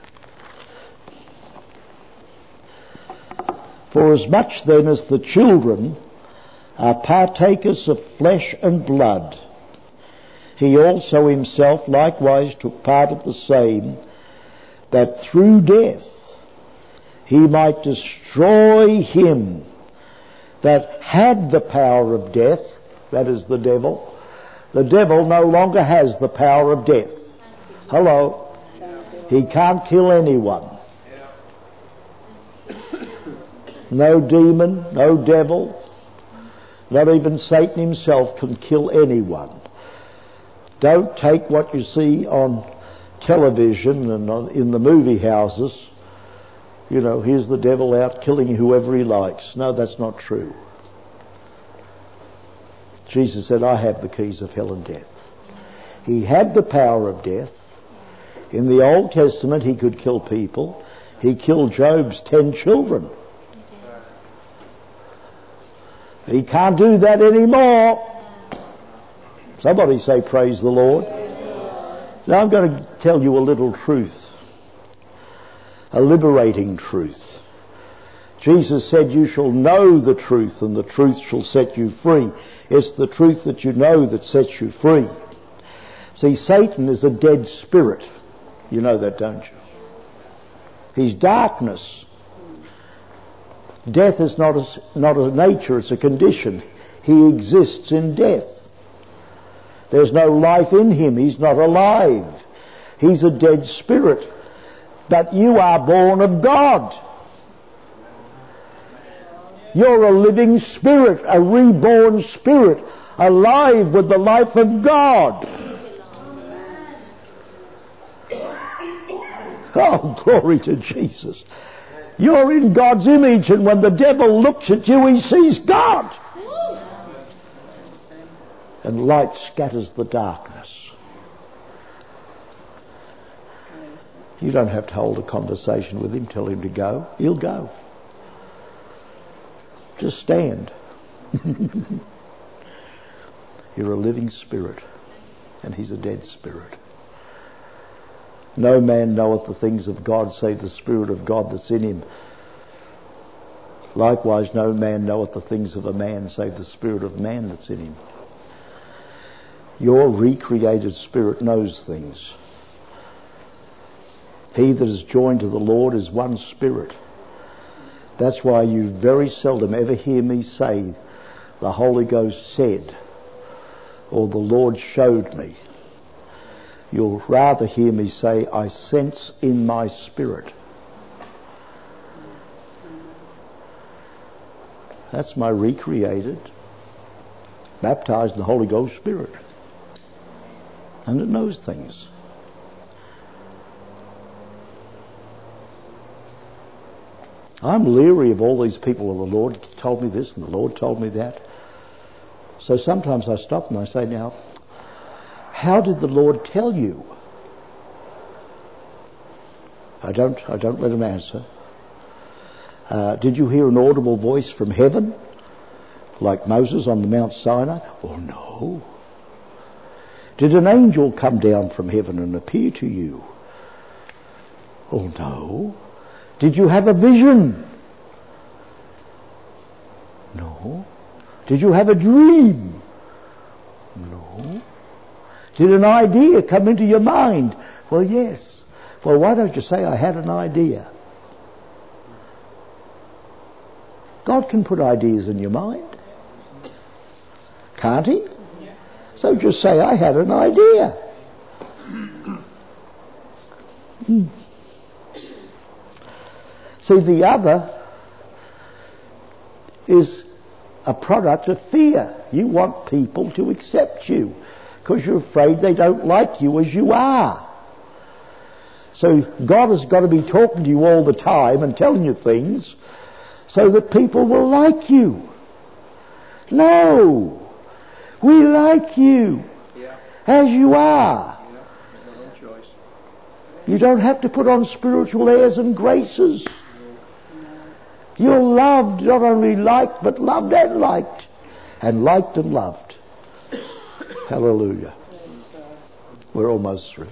For as much then as the children are partakers of flesh and blood, he also himself likewise took part of the same, that through death he might destroy him that had the power of death, that is the devil. The devil no longer has the power of death. Hello. He can't kill anyone. No demon, no devil, not even Satan himself can kill anyone. Don't take what you see on television and in the movie houses. You know, here's the devil out killing whoever he likes. No, that's not true. Jesus said, I have the keys of hell and death. He had the power of death. In the Old Testament, he could kill people. He killed Job's 10 children. He can't do that anymore. Somebody say, praise the Lord. Now I'm going to tell you a little truth. A liberating truth. Jesus said, you shall know the truth, and the truth shall set you free. It's the truth that you know that sets you free. See, Satan is a dead spirit. You know that, don't you? He's darkness. Death is not a nature, it's a condition. He exists in death. There's no life in him. He's not alive. He's a dead spirit. But you are born of God. You're a living spirit, a reborn spirit, alive with the life of God. Oh, glory to Jesus. You're in God's image, and when the devil looks at you, he sees God. And light scatters the darkness. You don't have to hold a conversation with him, tell him to go. He'll go. Just stand. You're a living spirit, and he's a dead spirit. No man knoweth the things of God save the Spirit of God that's in him. Likewise, no man knoweth the things of a man save the spirit of man that's in him. Your recreated spirit knows things. He that is joined to the Lord is one spirit. That's why you very seldom ever hear me say, the Holy Ghost said, or the Lord showed me. You'll rather hear me say, I sense in my spirit. That's my recreated, baptized in the Holy Ghost Spirit. And it knows things. I'm leery of all these people. The Lord told me this and the Lord told me that. So sometimes I stop and I say, now, how did the Lord tell you? I don't let him answer. Did you hear an audible voice from heaven, like Moses on the Mount Sinai? Oh, no. Did an angel come down from heaven and appear to you? Oh, no. Did you have a vision? No. Did you have a dream? No. Did an idea come into your mind? Well, yes. Well, why don't you say, I had an idea? God can put ideas in your mind. Can't he? So just say, I had an idea. See, the other is a product of fear. You want people to accept you because you're afraid they don't like you as you are. So God has got to be talking to you all the time and telling you things so that people will like you. No. We like you as you are. You don't have to put on spiritual airs and graces. You're loved, not only liked, but loved and liked. And liked and loved. Hallelujah. We're almost through.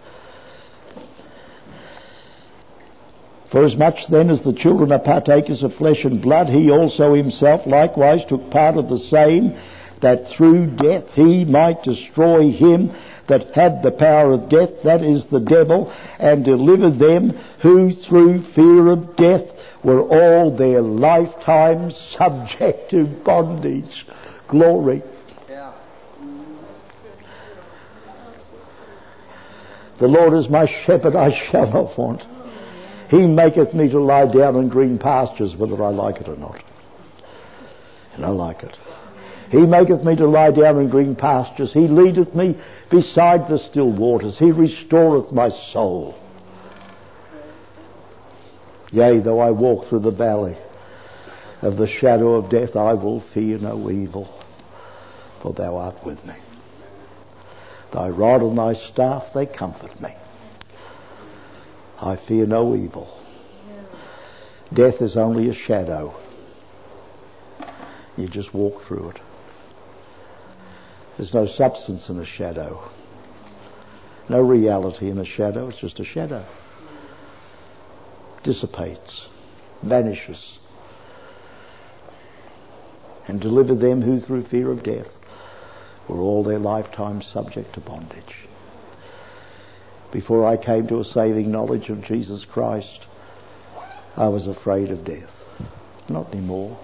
For as much then as the children are partakers of flesh and blood, he also himself likewise took part of the same, that through death he might destroy him that had the power of death, that is the devil, and deliver them who through fear of death were all their lifetime subject to bondage. Glory. Yeah. The Lord is my shepherd, I shall not want. He maketh me to lie down in green pastures, whether I like it or not. And I like it. He maketh me to lie down in green pastures. He leadeth me beside the still waters. He restoreth my soul. Yea, though I walk through the valley of the shadow of death, I will fear no evil, for thou art with me. Thy rod and thy staff, they comfort me. I fear no evil. Death is only a shadow. You just walk through it. There's no substance in a shadow. No reality in a shadow. It's just a shadow. Dissipates. Vanishes. And deliver them who through fear of death were all their lifetime subject to bondage. Before I came to a saving knowledge of Jesus Christ, I was afraid of death. Not anymore.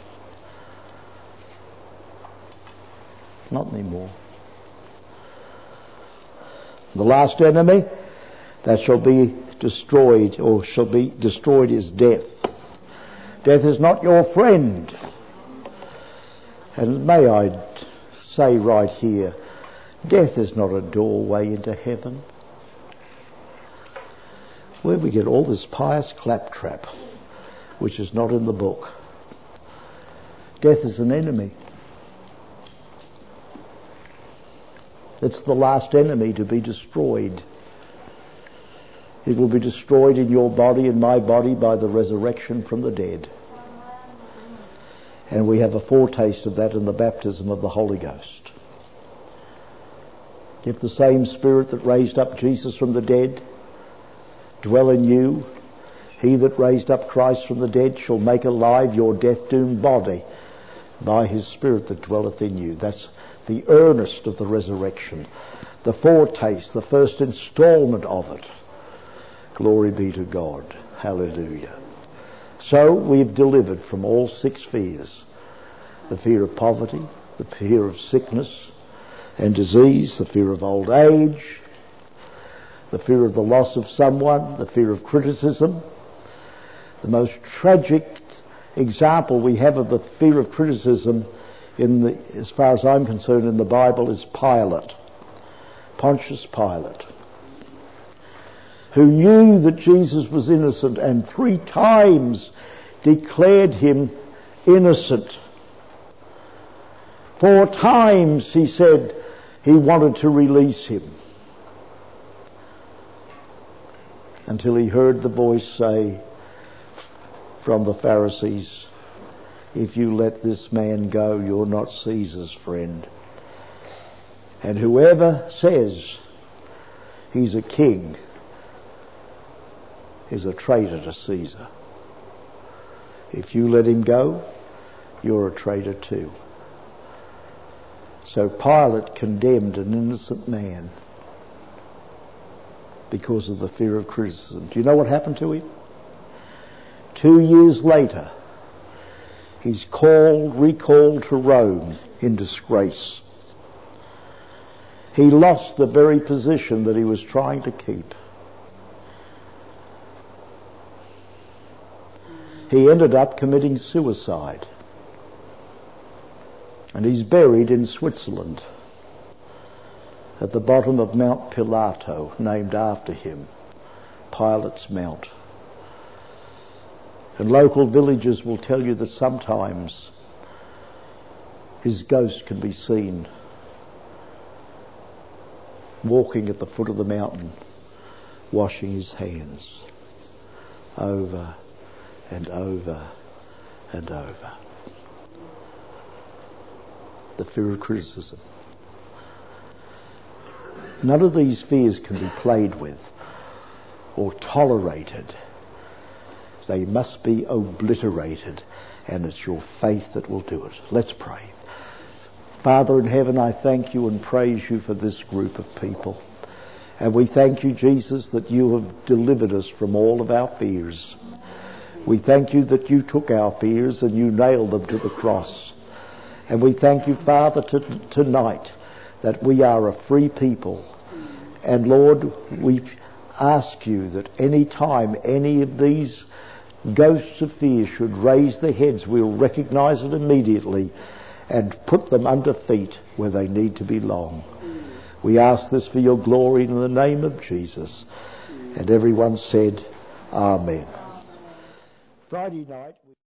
Not anymore. The last enemy that shall be destroyed, or shall be destroyed, is death. Death is not your friend. And may I say right here, death is not a doorway into heaven. Where we get all this pious claptrap, which is not in the book. Death is an enemy. It's the last enemy to be destroyed. It will be destroyed in your body and my body by the resurrection from the dead. And we have a foretaste of that in the baptism of the Holy Ghost. If the same Spirit that raised up Jesus from the dead dwell in you. He that raised up Christ from the dead shall make alive your death-doomed body by his Spirit that dwelleth in you. That's the earnest of the resurrection, the foretaste, the first instalment of it. Glory be to God. Hallelujah. So we've delivered from all 6 fears. The fear of poverty, the fear of sickness and disease, the fear of old age, the fear of the loss of someone, the fear of criticism. The most tragic example we have of the fear of criticism, as far as I'm concerned, in the Bible is Pilate. Pontius Pilate, who knew that Jesus was innocent and 3 times declared him innocent. 4 times he said he wanted to release him, until he heard the voice say from the Pharisees, "If you let this man go, you're not Caesar's friend. And whoever says he's a king is a traitor to Caesar. If you let him go, you're a traitor too." So Pilate condemned an innocent man because of the fear of criticism. Do you know what happened to him? 2 years later, he's recalled to Rome in disgrace. He lost the very position that he was trying to keep. He ended up committing suicide. And he's buried in Switzerland at the bottom of Mount Pilato, named after him, Pilate's Mount. And local villagers will tell you that sometimes his ghost can be seen walking at the foot of the mountain, washing his hands over and over and over. The fear of criticism. None of these fears can be played with or tolerated. They must be obliterated, and it's your faith that will do it. Let's pray. Father in heaven, I thank you and praise you for this group of people. And we thank you, Jesus, that you have delivered us from all of our fears. We thank you that you took our fears and you nailed them to the cross. And we thank you, Father, tonight that we are a free people. And Lord, we ask you that any time any of these ghosts of fear should raise their heads, we'll recognise it immediately and put them under feet where they need to belong. We ask this for your glory in the name of Jesus. And everyone said, Amen. Friday night.